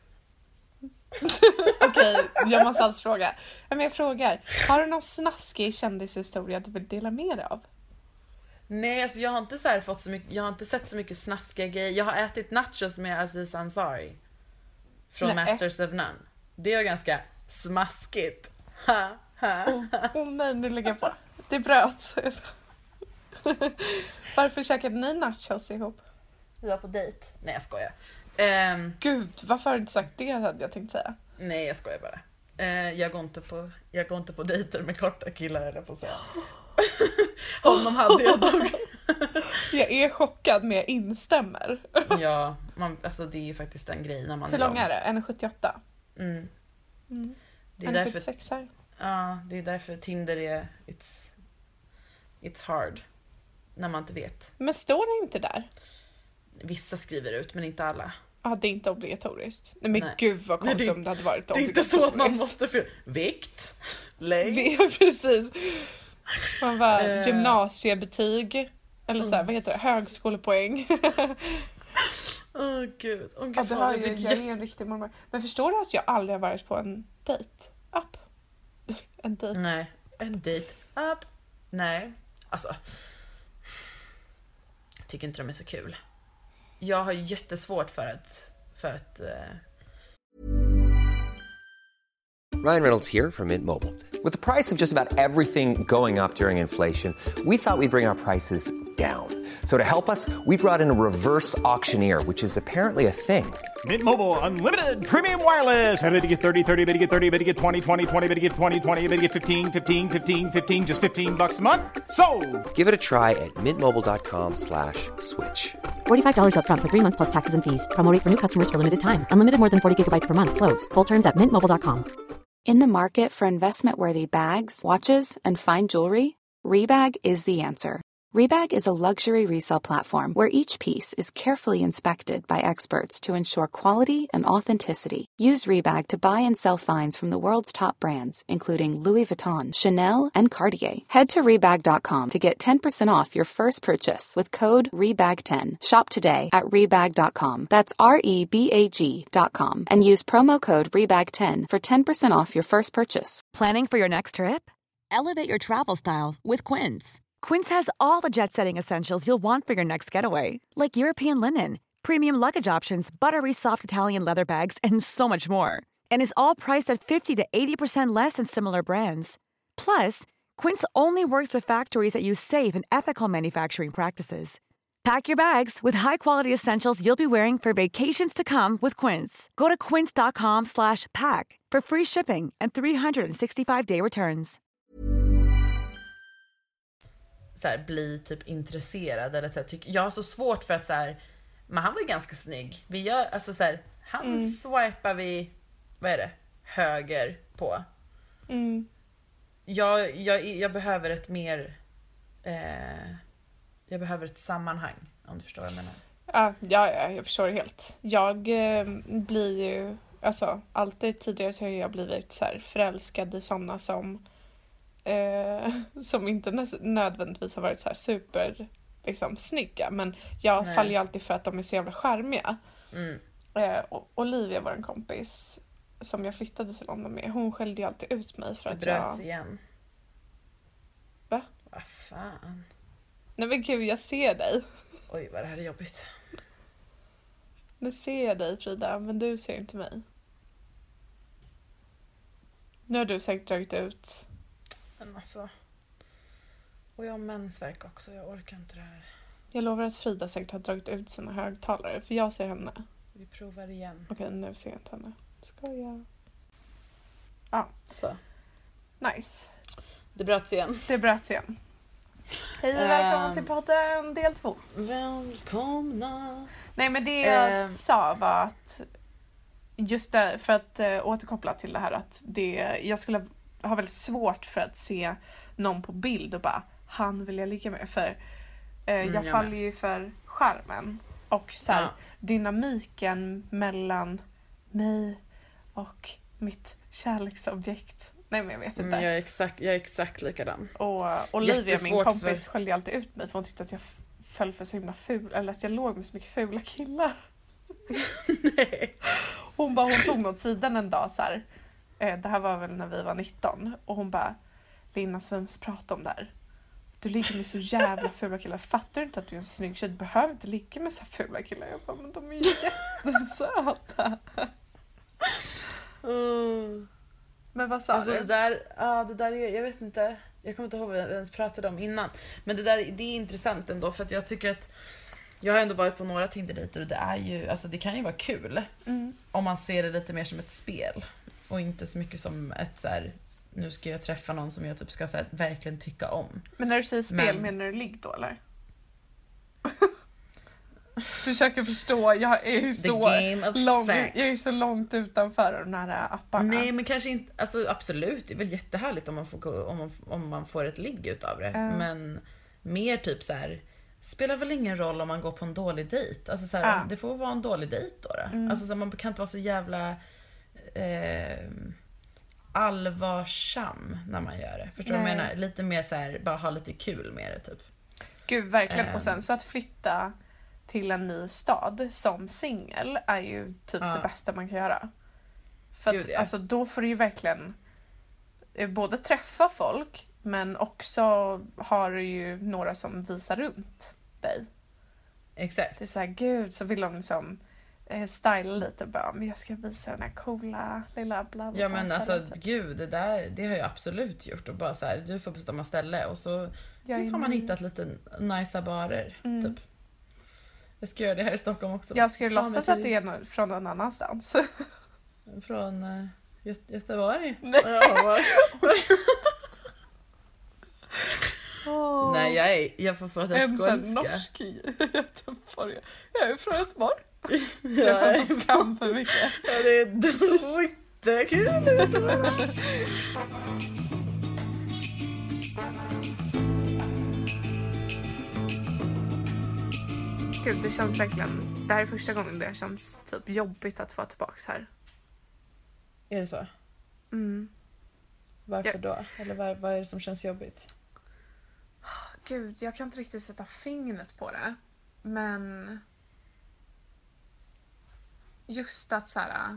Okej, jag måste alls fråga. Men jag frågar, har du någon snaskig kändishistoria du vill dela med dig av? Nej, alltså jag har inte så här fått så mycket, jag har inte sett så mycket snaskiga grejer. Jag har ätit nachos med Aziz Ansari från Nej. Masters of None. Det är ganska smaskigt. Ha, ha. Åh oh, nej, nu lägger jag på. Det bröt. Varför käkade ni nachos ihop? Vi var på dejt. Nej, jag skojar. Ehm, Gud, varför har du inte sagt det, hade jag tänkt säga. nej, jag skojar bara. Eh, jag går inte på, jag går inte på dejter med korta killar, eller på att säga. Honom hade jag dock. Jag är chockad, men jag instämmer. Ja, man, alltså det är ju faktiskt en grej när man Hur är lång är det? en sjuttioåtta? Mm. Mm. Det är en därför, sjuttiosex här. ja, det är därför Tinder är it's, it's hard. När man inte vet. Men står det inte där? Vissa skriver ut, men inte alla. Ja, det är inte obligatoriskt. Nej men Nej. gud vad Nej, konstigt det- om det hade varit Det är inte så att man obligatoriskt. måste fylla vikt, längd. Vi är precis. Man bara Eh. gymnasiebetyg. Eller så här, vad heter det? Högskolepoäng. Åh gud. Åh gud, Ja, det fan, har jag ju, fick jag jätte- är en riktig mormor. Men förstår du att jag aldrig har varit på en dejt-app? En dejt. Nej, en dejt up. Nej, alltså. Jag tycker inte de är så kul. Jag har jättesvårt för att för att eh, Ryan Reynolds here from Mint Mobile. With the price of just about everything going up during inflation, we thought we'd bring our prices down. So to help us, we brought in a reverse auctioneer, which is apparently a thing. Mint Mobile Unlimited Premium Wireless. Ready to get thirty, thirty, bit to get thirty, bit to get twenty, twenty, twenty, bit to get twenty, twenty, bit to get fifteen, fifteen, fifteen, fifteen, just fifteen bucks a month? Sold! Give it a try at mintmobile.com slash switch. forty-five dollars up front for three months plus taxes and fees. Promo rate for new customers for limited time. Unlimited more than forty gigabytes per month. Slows full terms at mint mobile dot com. In the market for investment-worthy bags, watches, and fine jewelry, Rebag is the answer. Rebag is a luxury resale platform where each piece is carefully inspected by experts to ensure quality and authenticity. Use Rebag to buy and sell finds from the world's top brands, including Louis Vuitton, Chanel, and Cartier. Head to rebag dot com to get ten percent off your first purchase with code R E B A G ten. Shop today at rebag dot com. That's R E B A G dot com. And use promo code R E B A G ten for ten percent off your first purchase. Planning for your next trip? Elevate your travel style with Quince. Quince has all the jet-setting essentials you'll want for your next getaway, like European linen, premium luggage options, buttery soft Italian leather bags, and so much more. And is all priced at fifty to eighty percent less than similar brands. Plus, Quince only works with factories that use safe and ethical manufacturing practices. Pack your bags with high-quality essentials you'll be wearing for vacations to come with Quince. Go to quince dot com slash pack for free shipping and three sixty-five day returns. Så här, bli typ intresserad eller så här, tyck, jag har så svårt för att så här, men han var ju ganska snygg. Vi gör alltså så här, han mm. swipar vi, vad är det? Höger på. Mm. Jag, jag, jag behöver ett mer eh, jag behöver ett sammanhang, om du förstår vad jag menar. Ja, ja, ja jag förstår det helt. Jag eh, blir ju, alltså alltid tidigare så har jag blivit så här förälskad i sådana som eh, som inte nödvändigtvis har varit så här super liksom snygga, men jag Nej. faller ju alltid för att de är så jävla charmiga. Mm. Eh, och Olivia var en kompis som jag flyttade till London med. Hon skällde ju alltid ut mig för det att jag... bröts igen. Va? Vad fan? Nej men gud, jag ser dig. Oj, vad det här är jobbigt. Nu ser jag dig, Frida, men du ser inte mig. Nu har du säkert dragit ut. Men alltså... Och jag har mensvärk också, jag orkar inte det här. Jag lovar att Frida säkert har dragit ut sina högtalare, för jag ser henne. Vi provar igen. Okej, nu ser jag inte henne. Skoja. Ja, så. Nice. Det bröts igen. Det bröts igen. Hej och välkommen um, till podden del två. Välkomna. Nej, men det jag um, sa var att just det, för att uh, återkoppla till det här att det, jag skulle ha väldigt svårt för att se någon på bild och bara, han vill jag ligga med, för uh, mm, jag, jag faller med. ju för skärmen och så här, ja. dynamiken mellan mig och mitt kärleksobjekt. Nej, men jag vet inte. Mm, jag, är exakt, jag är exakt likadan. Och Olivia, min kompis, för... skällde alltid ut mig för hon tyckte att jag f- föll för så himla ful. Eller att jag låg med så mycket fula killar. Nej. Hon bara, hon tog mig åt sidan en dag så här. Eh, det här var väl när vi var nitton. Och hon bara, Lina, så vi måste prata om det här. Du ligger med så jävla fula killar. Fattar du inte att du är en snygg tjej? Du behöver inte ligga med så fula killar. Jag bara, men de är ju jättesöta. Mm. Men vad sa alltså du? det där, ja, det där är, jag vet inte, jag kommer inte ihåg vad vi ens pratade om innan, men det där, det är intressant ändå, för att jag tycker att jag har ändå varit på några Tinder-dejter och det är ju, alltså det kan ju vara kul mm. om man ser det lite mer som ett spel och inte så mycket som ett så här, nu ska jag träffa någon som jag typ ska så här, verkligen tycka om. Men när du säger spel, men... menar du ligg då eller? Försöker förstå, jag är ju så långt, jag är så långt utanför de här apparna. Nej, men kanske inte, alltså absolut, det är väl jättehärligt om man får, om man, om man får ett ligg utav det, uh. men mer typ så här, spelar väl ingen roll om man går på en dålig dejt, alltså så här, uh. det får vara en dålig dejt då, då. Mm. Alltså så här, man kan inte vara så jävla eh, allvarsam när man gör det, förstår du vad jag menar? Lite mer så här, bara ha lite kul med det typ. Gud, verkligen, um. och sen så att flytta till en ny stad som singel är ju typ ja. det bästa man kan göra. För Gud, att, ja. alltså, då får du ju verkligen både träffa folk, men också har du ju några som visar runt dig. Exakt. Det är så här, gud, så vill de liksom eh, styla lite, bara, men jag ska visa den här coola lilla bla bla. Ja, men alltså typ. Gud, det där, det har jag absolut gjort, och bara så här, du får bestämma ställe och så har man hittat lite nice barer mm. typ. Jag ska göra det här i Stockholm också. Jag ska ju låtsas att det är från någon annanstans. Från uh, Gö- Göteborg. Nej. oh. Nej, jag, är, jag får få att jag skånska. En norsk i Göteborg. Jag är från Göteborg. Så jag får skam för mycket. Ja, det är jättekul. gud, det känns verkligen, det här är första gången det känns typ jobbigt att få tillbaks här. Är det så? Mm. Varför Ja. då? Eller vad, vad är det som känns jobbigt? Gud, jag kan inte riktigt sätta fingret på det. Men just att så här,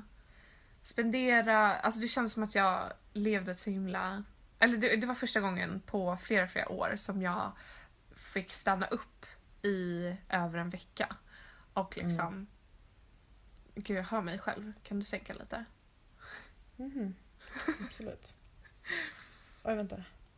spendera, alltså det känns som att jag levde så himla, eller det, det var första gången på flera flera år som jag fick stanna upp i över en vecka. Och liksom mm. Gud, jag hör mig själv. Kan du sänka lite? Mm. Absolut. Oj, vänta.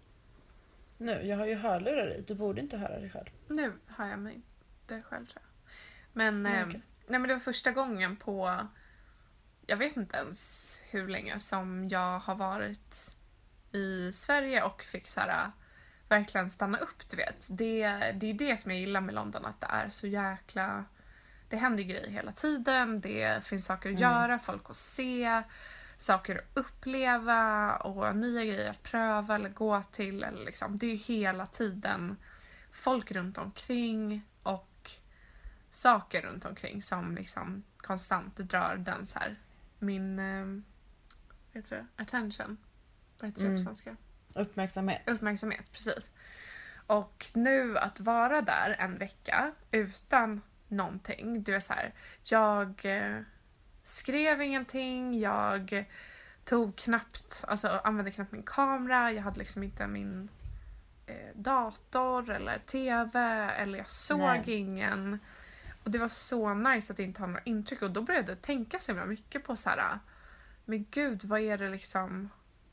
Nu, jag har ju hörlurar i. Du borde inte höra dig själv. Nu hör jag mig det själv, tror jag. Men, Nej, eh, okay. nej, men det var första gången på, jag vet inte ens hur länge som jag har varit i Sverige och fick så här, verkligen stanna upp, du vet. Det, det är det som jag gillar med London, att det är så jäkla, det händer grejer hela tiden, det finns saker att mm. göra, folk att se, saker att uppleva och nya grejer att pröva eller gå till, eller liksom, det är hela tiden folk runt omkring och saker runt omkring som liksom konstant drar den så här, min eh, vad heter det? Attention. Vad heter det mm. på svenska? Uppmärksamhet. Uppmärksamhet, precis. Och nu att vara där en vecka utan någonting, du är så här, jag eh, skrev ingenting, jag tog knappt, alltså använde knappt min kamera, jag hade liksom inte min eh, dator eller tv, eller jag såg Nej. ingen. Och det var så nice att inte ha några intryck, och då började jag tänka så himla mycket på så här, men gud, vad är det liksom,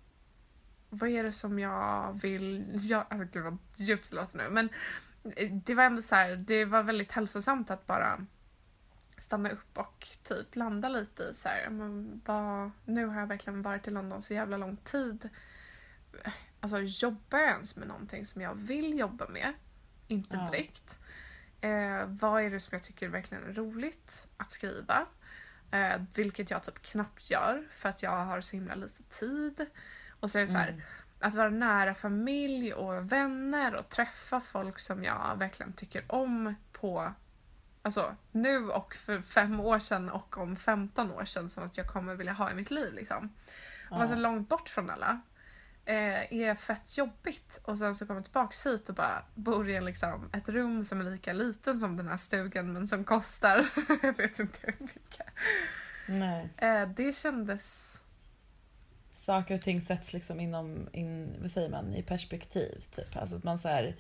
vad är det som jag vill göra, alltså gud vad djupt det låter nu, men det var ändå så här, det var väldigt hälsosamt att bara stanna upp och typ landa lite i så här, men vad, nu har jag verkligen varit i London så jävla lång tid. Alltså, jobbar jag ens med någonting som jag vill jobba med? Inte ja. direkt. Eh, vad är det som jag tycker är verkligen roligt att skriva? Eh, vilket jag typ knappt gör för att jag har så himla lite tid. Och så är det så här, mm. att vara nära familj och vänner och träffa folk som jag verkligen tycker om på, alltså nu och för fem år sedan och om femton år sedan, som att jag kommer vilja ha i mitt liv liksom. Och vara så långt bort från alla eh, är fett jobbigt. Och sen så kommer jag tillbaka hit och bara bor i en, liksom, ett rum som är lika liten som den här stugan, men som kostar jag vet inte hur mycket. Nej. Eh, det kändes, saker och ting sätts liksom inom, in, vad säger man, i perspektiv typ. Alltså att man så här,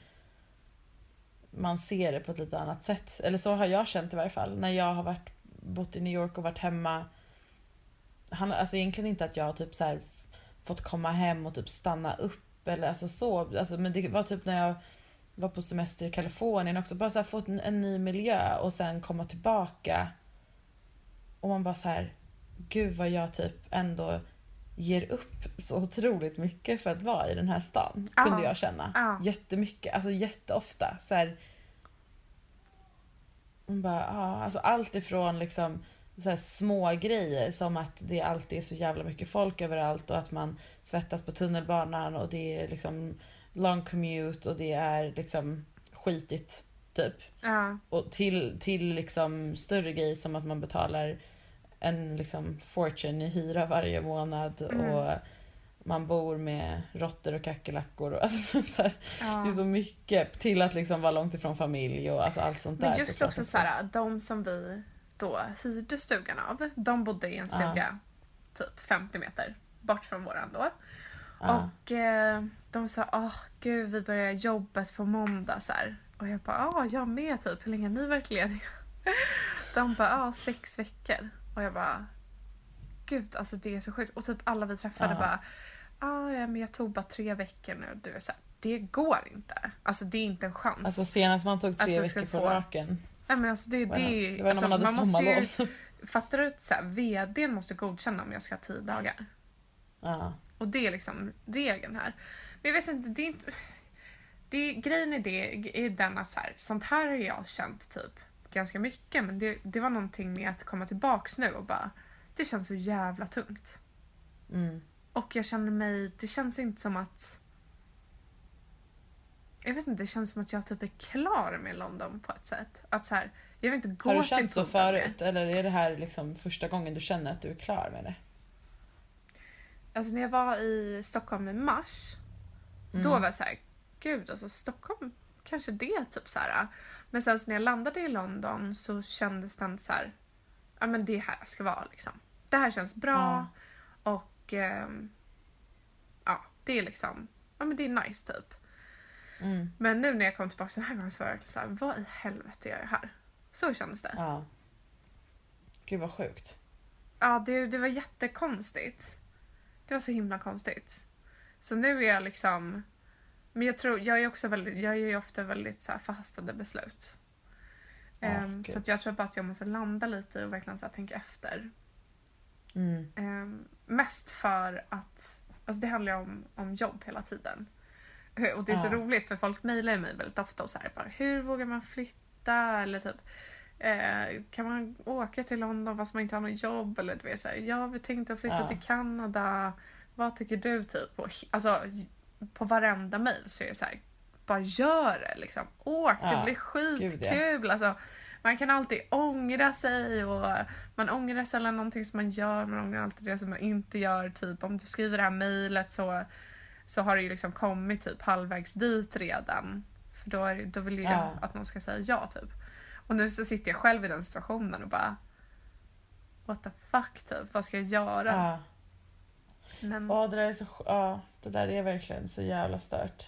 man ser det på ett lite annat sätt. Eller så har jag känt i varje fall. När jag har varit, bott i New York och varit hemma. Han, alltså egentligen inte att jag har typ så här fått komma hem och typ stanna upp. Eller alltså så. Alltså, men det var typ när jag var på semester i Kalifornien också. Bara så här fått en, en ny miljö och sen komma tillbaka. Och man bara så här, gud vad jag typ ändå ger upp så otroligt mycket för att vara i den här stan. Ja. Kunde jag känna. Ja. Jättemycket. Alltså jätteofta. Så här, man bara, ja, alltså allt ifrån liksom så här små grejer som att det alltid är så jävla mycket folk överallt och att man svettas på tunnelbanan och det är liksom long commute och det är liksom skitigt typ. ja. Och till, till liksom större grejer som att man betalar en liksom fortune i hyra varje månad mm. och man bor med råttor och kackerlackor och alltså, så här, ja. det är så mycket till att liksom vara långt ifrån familj och alltså allt sånt där. Men just också så här, de som vi då hyrde stugan av, de bodde i en stuga ja. typ femtio meter bort från våran då. Ja. Och eh, de sa, åh oh, gud, vi börjar jobbet på måndag så här. Och jag bara, ja, jag med typ, hur länge har ni varit lediga? De bara, ja, sex veckor. Och jag bara, gud, alltså det är så sjukt. Och typ alla vi träffade ja. bara, ah, ja, men jag tog bara tre veckor nu. Du är så här, det går inte. Alltså det är inte en chans. Alltså senast man tog tre veckor på få... raken. Nej men alltså det, det, det, det var alltså, när man hade man måste ju, fattar du, så här, vdn måste godkänna om jag ska ha tio dagar. Ja. Och det är liksom regeln här. Men jag vet inte, det är inte... Det, grejen är det, är den att så här, sånt här har jag känt typ ganska mycket, men det, det var någonting med att komma tillbaks nu och bara, det känns så jävla tungt. Mm. Och jag känner mig, det känns inte som att, jag vet inte, det känns som att jag typ är klar med London på ett sätt. Att så här, Jag vill inte gå Har du till känt så puben mer. förut? Eller är det här liksom första gången du känner att du är klar med det? Alltså när jag var i Stockholm i mars, Mm. då var jag så här, gud alltså Stockholm, kanske det typ så här. Men sen så när jag landade i London så kändes det så här, ja men det här ska vara liksom. Det här känns bra och ehm, ja, det är liksom, ja men det är nice typ. Mm. Men nu när jag kom tillbaka den här gången så var jag så här, vad i helvete gör jag här? Så kändes det. Ja. Gud vad sjukt. Ja, det, det var jättekonstigt. Det var så himla konstigt. Så nu är jag liksom... Men jag tror, jag är också väldigt, jag är ju ofta väldigt så här förhastade beslut. Ja, Ehm, gud. så att jag tror bara att jag måste landa lite och verkligen så här tänka efter. Mm. Ehm, mest för att, alltså det handlar ju om, om jobb hela tiden. Och det är så Ja. roligt för folk mejlar mig väldigt ofta och så här bara, hur vågar man flytta? Eller typ, eh, kan man åka till London fast man inte har något jobb? Eller du vet så här, ja vi tänkte flytta Ja. till Kanada. Vad tycker du typ? Och, alltså på varenda mejl så är det så här, bara gör det liksom. Åk, det Ja, blir skitkul. Alltså, man kan alltid ångra sig och man ångrar sällan någonting som man gör, man ångrar alltid det som man inte gör. Typ om du skriver det här mejlet så, så har det ju liksom kommit typ halvvägs dit redan. För då, är, då vill ju Ja. jag att någon ska säga ja typ. Och nu så sitter jag själv i den situationen och bara what the fuck typ, vad ska jag göra? Ja. Men Ja, det där är så, ja, det där är verkligen så jävla stört.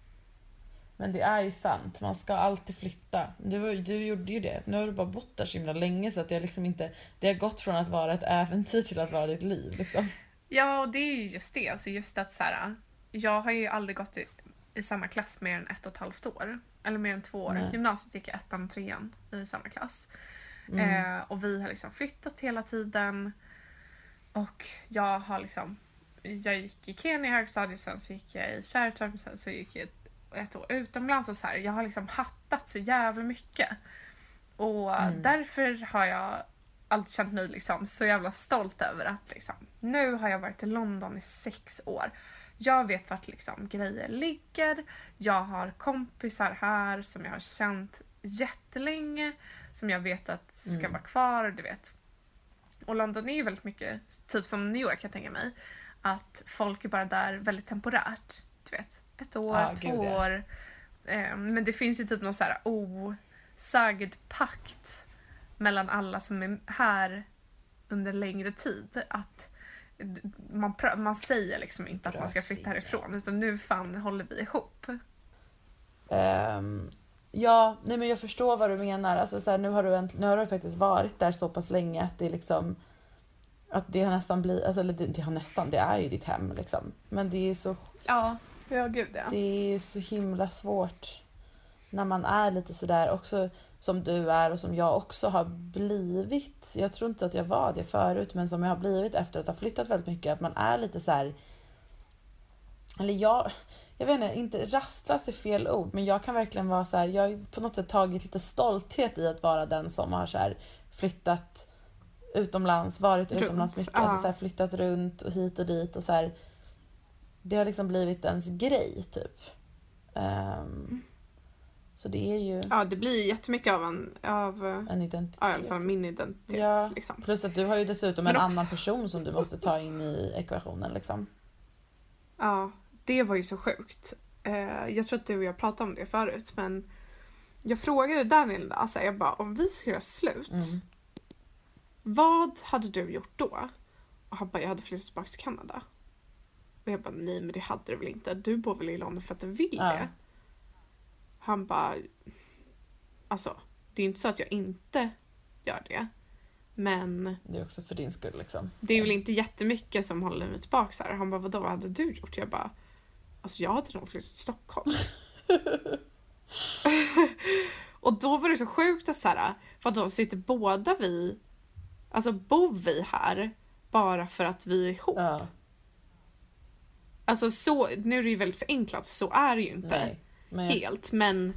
Men det är ju sant, man ska alltid flytta. Du, du gjorde ju det. Nu har du bara bott där så himla länge så att det liksom inte, det har gått från att vara ett äventyr till att vara ditt liv liksom. ja, och det är ju just det. Alltså just att så här, jag har ju aldrig gått i, i samma klass mer än ett och ett halvt år. Eller mer än två år. Nej. Gymnasiet gick jag ettan och trean i samma klass. Mm. Eh, och vi har liksom flyttat hela tiden. Och jag har liksom, jag gick i Kenya i högstadiet, sen så gick jag i Kärrtorp, sen så gick jag ett, ett år utomlands och så här. Jag har liksom hattat så jävla mycket. Och Mm. därför har jag alltid känt mig liksom så jävla stolt över att liksom, nu har jag varit i London i sex år. Jag vet vart liksom grejer ligger. Jag har kompisar här som jag har känt jättelänge. Som jag vet att ska Mm. vara kvar, du vet. Och London är ju väldigt mycket, typ som New York kan jag tänka mig. Att folk är bara där väldigt temporärt. Du vet, ett år, Ja, två gud, ja. år. Eh, men det finns ju typ någon så här osagd pakt mellan alla som är här under längre tid. Att man, pr- man säger liksom inte att man ska flytta härifrån. Utan nu fan håller vi ihop. Ehm, ja, nej men jag förstår vad du menar. Alltså, så här, nu, har du änt- nu har du faktiskt varit där så pass länge att det är liksom att det har nästan blivit, alltså, eller det, det har nästan, det är ju ditt hem liksom. Men det är så, Ja, ja gud ja. det är så himla svårt när man är lite sådär också som du är och som jag också har blivit. Jag tror inte att jag var det förut, men som jag har blivit efter att ha flyttat väldigt mycket, att man är lite så här. Eller jag, jag vet inte, inte rastlös är fel ord, men jag kan verkligen vara så här, jag har på något sätt tagit lite stolthet i att vara den som har så här flyttat utomlands, varit Runt, utomlands mycket, ja. alltså så här flyttat runt och hit och dit och så här. Det har liksom blivit ens grej typ. Um, så det är ju Ja, det blir jättemycket av en, av, en identitet. ja, i alla fall min identitet. Ja, Liksom. plus att du har ju dessutom Men en också- annan person som du måste ta in i ekvationen liksom. Ja, det var ju så sjukt. Eh, jag tror att du och jag pratade om det förut, men jag frågade Daniel, alltså jag bara, om vi ska göra slut, Mm. vad hade du gjort då? Och han bara, jag hade flyttat tillbaka till Kanada. Och jag bara, nej men det hade du väl inte. Du bor väl i London för att du vill Ja. det. Han bara, alltså det är inte så att jag inte gör det. Men Det är också för din skull liksom. det är väl inte jättemycket som håller mig tillbaka så här. Han bara, vadå, vad hade du gjort? Jag bara, alltså jag hade nog flyttat till Stockholm. Och då var det så sjukt att så här, för då sitter båda vi, alltså bor vi här bara för att vi är ihop. Ja. Alltså så, nu är det ju väldigt förenklat, så är det ju inte Nej. Men jag, helt, men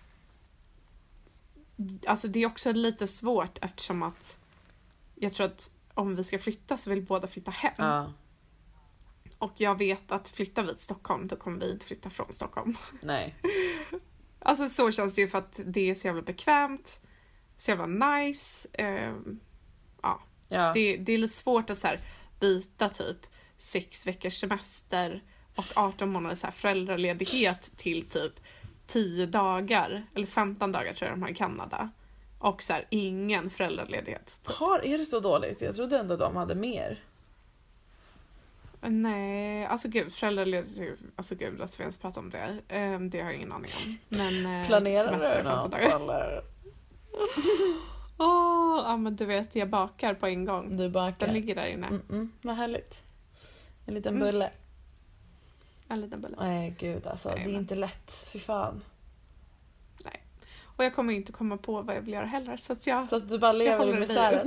alltså det är också lite svårt eftersom att jag tror att om vi ska flytta så vill båda flytta hem. ja. Och jag vet att flyttar vi till Stockholm, då kommer vi inte flytta från Stockholm. Nej. Alltså så känns det ju, för att det är så jävla bekvämt. så jävla nice. Eh, ja. Ja. Det, det är lite svårt att så här, byta typ sex veckors semester och arton månader så här, föräldraledighet till typ tio dagar. Eller femton dagar tror jag de har i Kanada. Och så här, ingen föräldraledighet. Typ. Har, är det så dåligt? Jag trodde ändå de hade mer. Nej, alltså gud, föräldraledighet, alltså gud att vi ens pratar om det. Um, det har jag ingen aning om. Men uh, planerar du något eller? Åh, oh, ja men du vet, jag bakar på en gång. Du bakar? Den ligger där inne. Mm -mm, vad härligt. En liten bulle. Mm. En liten bulle. Nej gud alltså, Nej, det är men... inte lätt. Fy fan. Nej. Och jag kommer inte komma på vad jag vill göra heller. Så att, jag, så att du bara lever i misären.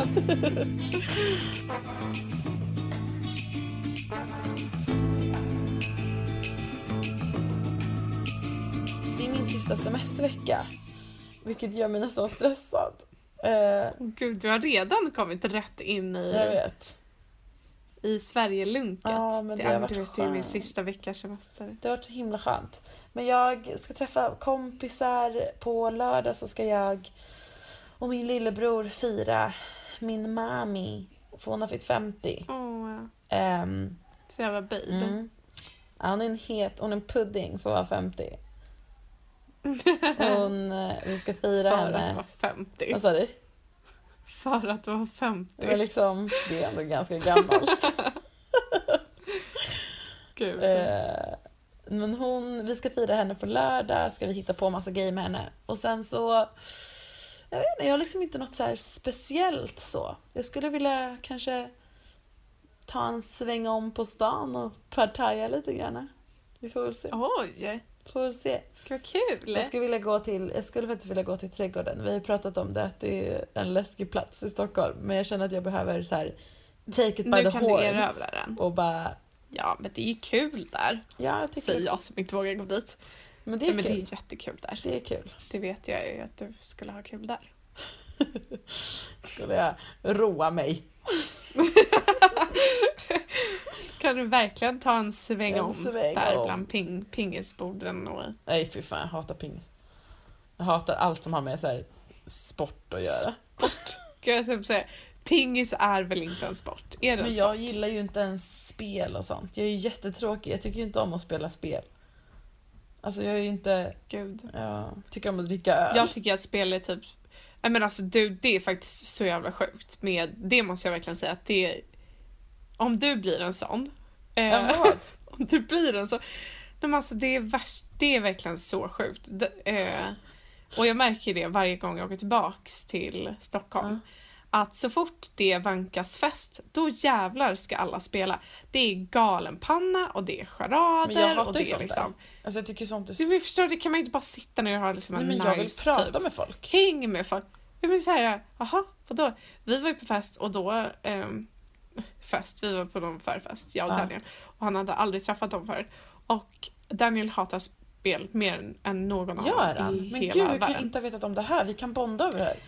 Det är min sista semestervecka. Vilket gör mig nästan stressad. Uh, Gud, du har redan kommit rätt in i... Jag vet. I Sverige-lunket. Ja, men det, det har varit skönt. Det är min sista veckas semester. Det har varit så himla skönt. Men jag ska träffa kompisar. På lördag så ska jag och min lillebror fira min mami. För hon har fått femtio. Åh, ja. um, Så jävla baby. Mm. Ja, hon är en het, hon är en pudding för att vara femtio. Hon, vi ska fira för henne. För att vara femtio. Vad sa du? För att vara femtio. Men liksom, det är ändå ganska gammalt. Gud. Eh, men hon, vi ska fira henne på lördag. Ska vi hitta på massa grejer med henne. Och sen så, jag vet inte, jag har liksom inte något så här speciellt så. Jag skulle vilja kanske ta en sväng om på stan och partaja lite grann. Vi får väl se. Oj! Får väl se. Vad kul! Jag skulle, vilja gå till, jag skulle faktiskt vilja gå till trädgården. Vi har pratat om det, att det är en läskig plats i Stockholm. Men jag känner att jag behöver så här, take it by nu the kan horns. den. Och bara... Ja, men det är ju kul där. Ja, jag tycker Säger också. jag som inte vågar gå dit. Men det är, Nej, kul. Men det är jättekul där. Det är kul. Det vet jag ju att du skulle ha kul där. Skulle jag roa mig. Kan du verkligen ta en sväng en om sväng där om. bland ping, pingisborden och... Nej, fy fan, jag hatar pingis. Jag hatar allt som har med så här sport att göra. Sport? Kan jag typ säga, pingis är väl inte en sport? Är det Men en jag sport? gillar ju inte ens spel och sånt. Jag är ju jättetråkig. Jag tycker ju inte om att spela spel. Alltså jag är ju inte... Gud. Jag tycker om att dricka öl. Jag tycker att spel är typ... Nej men alltså du, det är faktiskt så jävla sjukt. Med, det måste jag verkligen säga att det är... Om du blir en sån... Eh, om du blir en sån... Men alltså det är, värst, det är verkligen så sjukt. Det, eh, och jag märker det varje gång jag åker tillbaks till Stockholm. Mm. Att så fort det vankas fest, då jävlar ska alla spela. Det är galenpanna och det är charader. Men jag hatar och det ju sånt liksom... där. Alltså jag tycker sånt är... Du men förstår, det kan man inte bara sitta ner och ha liksom en Nej, men nice jag vill prata typ. med folk. Häng med folk. Jag vill säga, jaha, vadå? Vi var ju på fest och då... Um, fest, vi var på någon förfest, jag och ja. Daniel. Och han hade aldrig träffat dem förut. Och Daniel hatar spel mer än, än någon Gör annan han? i Men hela gud, världen. jag kan inte ha vetat om det här. Vi kan bonda över det här.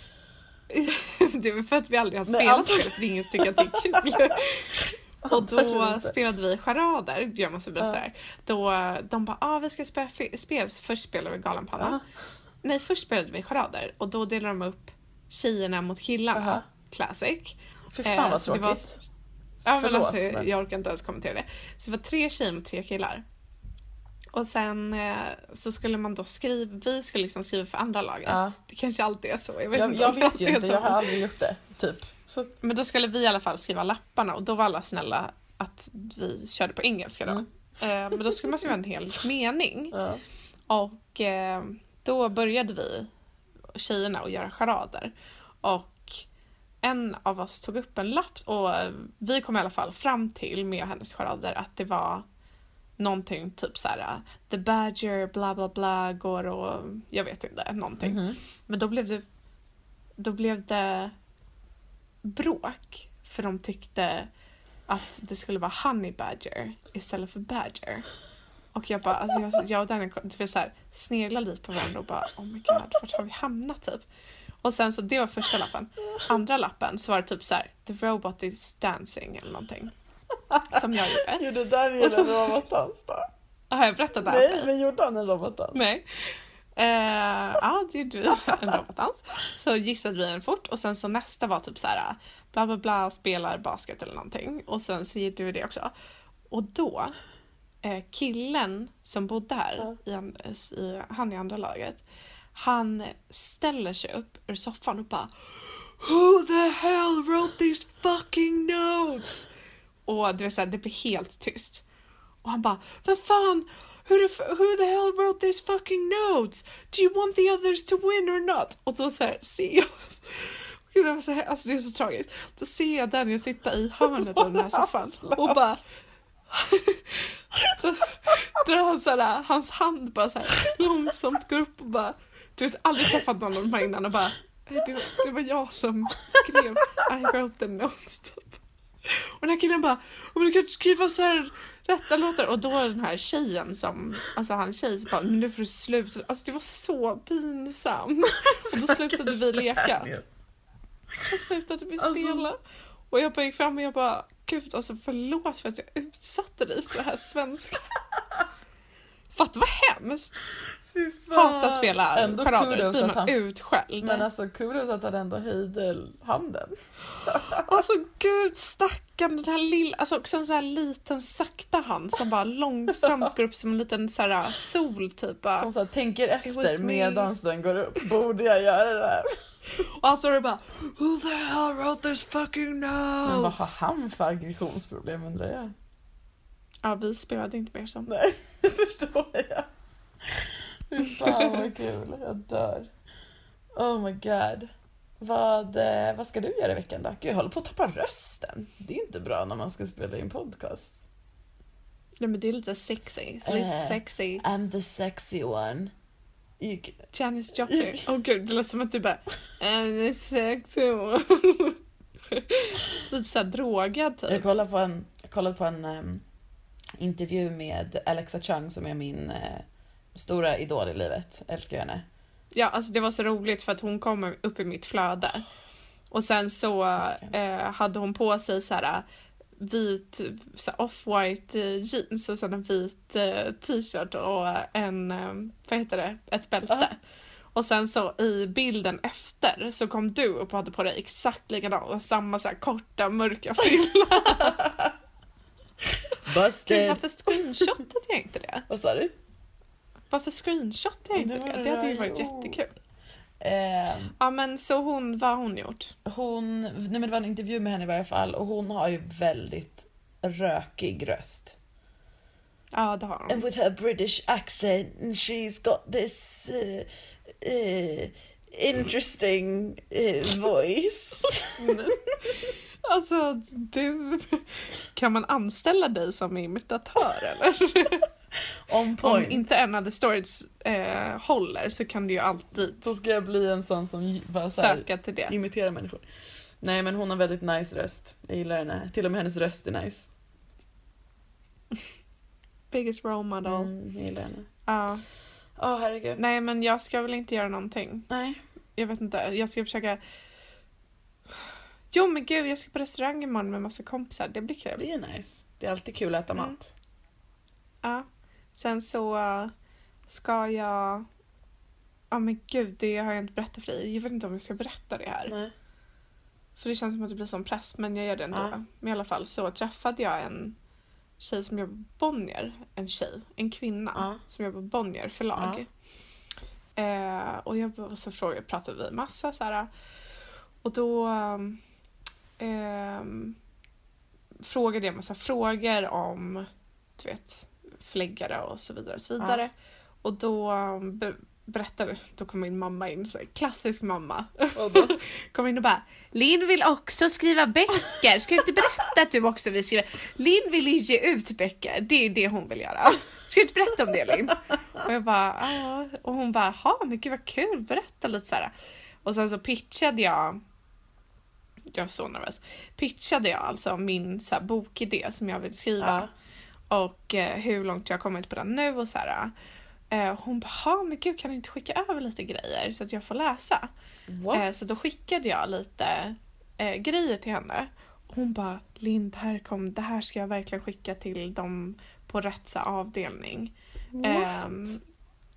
Det är för att vi aldrig har Nej, spelat alltså... spel, för ingen tycker att det är kul. Och då spelade vi charader, jag måste berätta det här. Då de bara, ah, vi ska spela spel. Först spelade vi galenpanna. Uh-huh. Nej, först spelade vi charader. Och då delade de upp tjejerna mot killarna. Uh-huh. Classic. För fan vad tråkigt. Var... Ja, men alltså, men... jag orkar inte ens kommentera det. Så det var tre tjejer mot tre killar. Och sen eh, så skulle man då skriva, vi skulle liksom skriva för andra laget. Ja. Det kanske alltid är så. Jag vet, jag, inte jag vet ju inte, så. Jag har aldrig gjort det. Typ. Så... Men då skulle vi i alla fall skriva lapparna och då var alla snälla att vi körde på engelska då. Mm. Eh, men då skulle man skriva en hel mening. Ja. Och eh, då började vi, tjejerna, att göra charader. Och en av oss tog upp en lapp och vi kom i alla fall fram till med hennes charader att det var någonting typ så här: the badger bla bla bla går och jag vet inte, någonting. Mm-hmm. Men då blev det då blev det bråk för de tyckte att det skulle vara honey badger istället för badger. Och jag bara, alltså jag, jag och Daniel vi så här snegla lite på varandra och bara, oh my god, vart har vi hamnat typ? Och sen så, det var första lappen. Andra lappen så var det typ så här: the robot is dancing eller någonting. Som jag gjorde. Gjorde Daniel en robotdans då? Har jag berättat det här? Nej, men gjorde han en robotdans? Nej. Eh, ja, det gjorde vi en robotdans. Så gissade vi den fort och sen så nästa var typ så här bla bla bla spelar basket eller någonting och sen så gjorde vi det också. Och då eh, killen som bodde här ja. i, i han i andra laget, han ställer sig upp ur soffan och bara Who the hell wrote these fucking notes? Och det var så här, det blev helt tyst. Och han bara, vad fan? Who the, who the hell wrote these fucking notes? Do you want the others to win or not? Och då så här, ser jag... Gud, det, var så här, alltså det är så tragiskt. Då ser jag Daniel sitta i hörnet av den här soffan. Och bara... så drar han så här, hans hand bara så här långsamt går upp och bara... Du vet, aldrig träffat någon av de här innan och bara... Det, det var jag som skrev I wrote the notes typ. Och den här killen bara, om du kan inte skriva så här rätta låtar. Och då den här tjejen som, alltså han tjej bara, men nu får du sluta. Alltså det var så pinsamt. Och då slutade vi leka. Då slutade vi spela. Alltså... Och jag bara gick fram och jag bara, gud alltså förlåt för att jag utsatte dig för det här svenska. Fatta vad hemskt. Hata spela charader, så blir man han... utskälld. Men alltså kudos att han ändå höjde handen. Alltså gud, stackarn den här lilla, alltså också en så här liten sakta hand som bara långsamt går upp som en liten så här sol typ. Som så här, tänker efter medan den går upp. Borde jag göra det här? Och han står och bara Who the hell wrote this fucking notes? Men vad har han för aggressionsproblem undrar jag? Ja, vi spelade inte mer som. Nej, det förstår jag. Fy fan vad kul, jag dör. Oh my god. Vad, vad ska du göra i veckan då? Gud, jag håller på att tappa rösten. Det är inte bra när man ska spela in podcast. Nej men det är lite sexy, lite uh, sexy. I'm the sexy one. You... Janis Joplin. Åh oh, gud, det låter som att du bara I'm the sexy one. Lite såhär drogad typ. Jag kollade på en, jag kollade på en um, intervju med Alexa Chung som är min... Uh, stora idol i livet, älskar jag henne. Ja, alltså det var så roligt för att hon kom upp i mitt flöde. Och sen så eh, hade hon på sig så här vit så off-white jeans och sen en vit eh, t-shirt och en, eh, vad heter det, ett bälte. Uh. Och sen så i bilden efter så kom du upp och hade på dig exakt likadant och samma så här korta mörka frillar. Busted. Gud, varför screenshotade jag inte det? Vad sa du? Varför screenshot jag inte det? Det, det hade ju varit jättekul. Eh, ja men så hon, vad har hon gjort? Hon, nej men det var en intervju med henne i varje fall. Och hon har ju väldigt rökig röst. Ja det har hon. And with her British accent she's got this uh, uh, interesting uh, voice. Alltså du, kan man anställa dig som imitatör eller? On point. Om inte en av the stories eh, håller så kan du ju alltid så ska jag bli en sån som bara så här, söka till det. Imitera människor. Nej men hon har väldigt nice röst. Jag gillar henne. Till och med hennes röst är nice. Biggest role model. Mm, jag gillar henne. Ja. Åh oh, herregud. Nej men jag ska väl inte göra någonting. Nej. Jag vet inte. Jag ska försöka. Jo men gud, jag ska på restaurang imorgon med massa kompisar. Det blir kul. Det är nice. Det är alltid kul att äta mm. mat. Ja. Sen så uh, ska jag... Ja oh, men gud, det har jag inte berättat för dig. Jag vet inte om jag ska berätta det här. Nej. För det känns som att det blir som press, men jag gör det ändå. Ja. Men i alla fall så träffade jag en tjej som jobbar på Bonnier. En tjej, en kvinna ja. som jobbar på Bonnier förlag. Ja. Eh, och jag så frågade, pratade vi massa så här. Och då eh, frågade jag massa frågor om, du vet, fläggare och så vidare och så vidare. Ja. Och då be- berättade, då kom min mamma in, så klassisk mamma. Och då kom in och bara, Linn vill också skriva böcker. Ska du inte berätta att du också vill skriva? Linn vill ge ut böcker. Det är det hon vill göra. Ska du inte berätta om det, Linn? Och jag bara, ja. Och hon bara, ja men gud vad kul, berätta lite så här. Och sen så pitchade jag, jag var så nervös, pitchade jag alltså min så här, bokidé som jag vill skriva. Ja. Och eh, hur långt jag har kommit på den nu och så här. Eh, hon bara, men gud kan du inte skicka över lite grejer så att jag får läsa? Eh, så då skickade jag lite eh, grejer till henne. Hon bara, Linn, här kom, det här ska jag verkligen skicka till dem på rätt så, avdelning. Eh,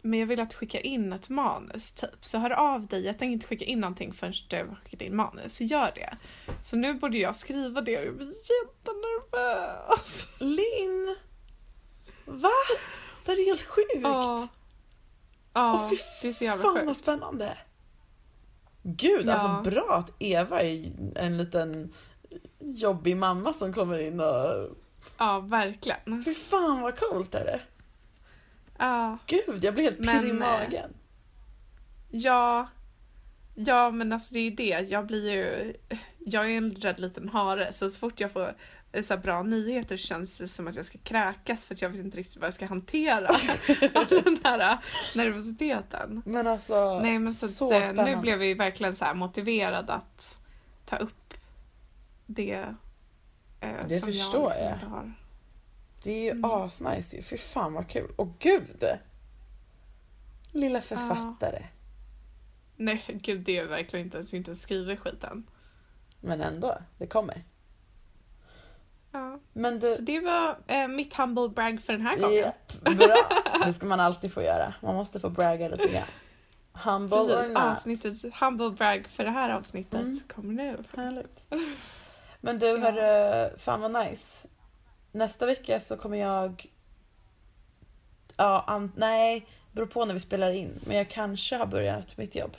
men jag vill att skicka in ett manus typ. Så hör av dig. Jag tänker inte skicka in någonting förrän du har skickat in manus. Så gör det. Så nu borde jag skriva det och jag blir jättenervös. Linn! Va? Det är helt sjukt. Ja. Ja, oh, det är så jävla fan sjukt. Vad spännande. Gud, Ja. alltså bra att Eva är en liten jobbig mamma som kommer in och... Ja, verkligen. Fy fan vad coolt är det. Ja. Gud, jag blir helt pirrig i magen. Ja. Ja, men alltså det är det. Jag blir ju... Jag är en rädd liten hare. Så så fort jag får så här bra nyheter så känns det som att jag ska kräkas. För att jag vet inte riktigt vad jag ska hantera. All den här nervositeten. Men alltså, Nej, men så, så att, spännande. nu blev vi verkligen så här motiverad att ta upp det. Eh, Det som förstår jag. Liksom jag. inte har. Det är ju Mm. asnice ju. Fy fan vad kul. Och gud. Lilla författare. Ja. Nej, gud, det är verkligen inte. Jag ska inte skriva skiten. Men ändå, det kommer. Ja. Men du... Så det var eh, mitt humble brag för den här gången. Yep, bra. Det ska man alltid få göra. Man måste få bragga lite grann. Humble Precis, or not. avsnittet humble brag för det här avsnittet Mm. kommer nu. Härligt. Men du, Ja. hörru, fan vad nice. Nästa vecka så kommer jag... Ja, an... nej, beror på när vi spelar in. Men jag kanske har börjat mitt jobb.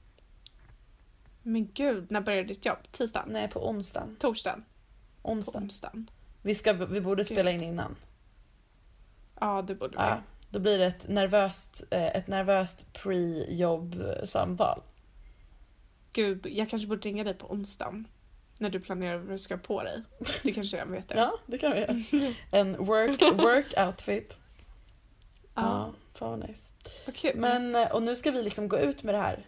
Men gud, när börjar ditt jobb? Tisdagen? Nej, på onsdagen. Torsdagen? På Onsdagen. onsdagen. Vi, ska, vi borde spela in innan. Ja, det borde vi. Ja, då blir det ett nervöst, eh, ett nervöst pre-jobb-samtal. Gud, jag kanske borde ringa dig på onsdagen. När du planerar vad du ska ha på dig. Det kanske jag vet det. Ja, det kan vi göra. En work, work outfit. Ja, Ja, fan vad nice. vad kul. Men, eh, och nu ska vi liksom gå ut med det här.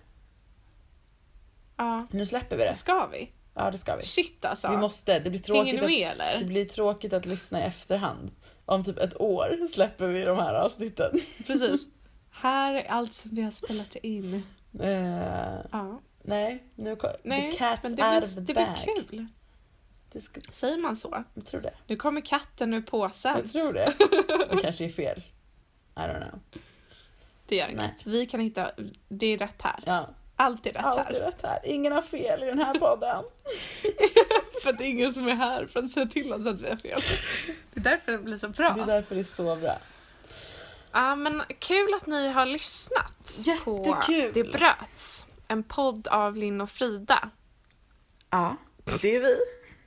ja, Nu släpper vi det. det ska vi. Ja, det ska vi. Shit alltså. Vi måste, det blir tråkigt Hänger du med att, eller? det blir tråkigt att lyssna i efterhand. Om typ ett år släpper vi de här avsnitten. Precis. Här är allt som vi har spelat in. Eh, Ja. nej, nu kom, Nej, the cat's men det out blir, of the det bag. blir kul. Det ska, Säger man så? jag tror det. Nu kommer katten ur påsen. Jag tror det. Det kanske är fel. I don't know. Det gör Nej. inget. Vi kan hitta, det är rätt här. Ja, Allt är rätt allt är här. rätt här. Ingen har fel i den här podden. För att det är ingen som är här för att säga till oss att vi har fel. Det är därför det blir så bra. Det är därför det är så bra. Ja, men kul att ni har lyssnat Jättekul. på Det bröts. En podd av Linn och Frida. Ja, det är vi.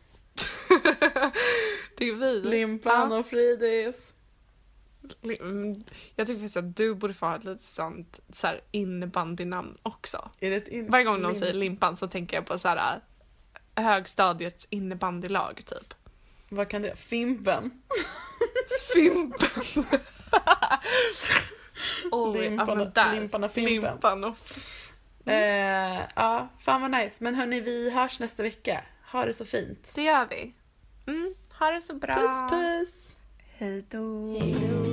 Det är vi. Limpan Ja. och Fridis. Mm, Jag tycker faktiskt att du borde få ha ett litet sånt så här innebandynamn också. Är det ett in- Varje gång någon lim- säger Limpan så tänker jag på så här högstadiets innebandylag typ. Vad kan det? Fimpen. Fimpen. Oj, Limpan ja, men och- där. Limpan och Fimpen. Limpan och... Eh, ja, fan vad nice. Men hörni, vi hörs nästa vecka. Ha det så fint. Det gör vi. Mm, ha det så bra. Puss puss. Hej då. Hej då.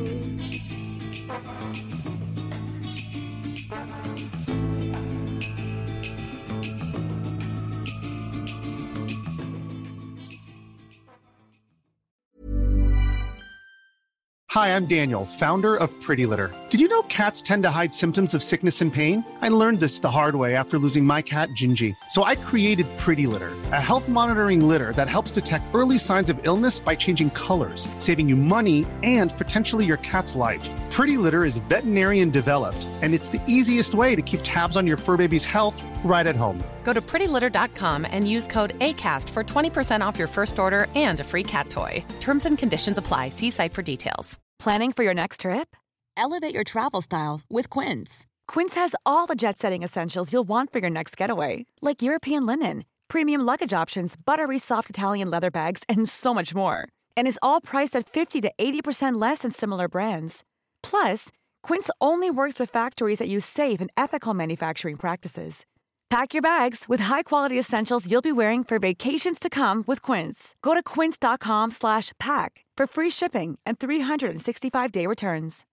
Hi, I'm Daniel, founder of Pretty Litter. Did you know cats tend to hide symptoms of sickness and pain? I learned this the hard way after losing my cat, Gingy. So I created Pretty Litter, a health monitoring litter that helps detect early signs of illness by changing colors, saving you money and potentially your cat's life. Pretty Litter is veterinarian developed, and it's the easiest way to keep tabs on your fur baby's health right at home. Go to pretty litter dot com and use code ACAST for twenty percent off your first order and a free cat toy. Terms and conditions apply. See site for details. Planning for your next trip? Elevate your travel style with Quince. Quince has all the jet-setting essentials you'll want for your next getaway, like European linen, premium luggage options, buttery soft Italian leather bags, and so much more. And is all priced at fifty to eighty percent less than similar brands. Plus, Quince only works with factories that use safe and ethical manufacturing practices. Pack your bags with high-quality essentials you'll be wearing for vacations to come with Quince. Go to quince dot com slash pack for free shipping and three sixty-five day returns.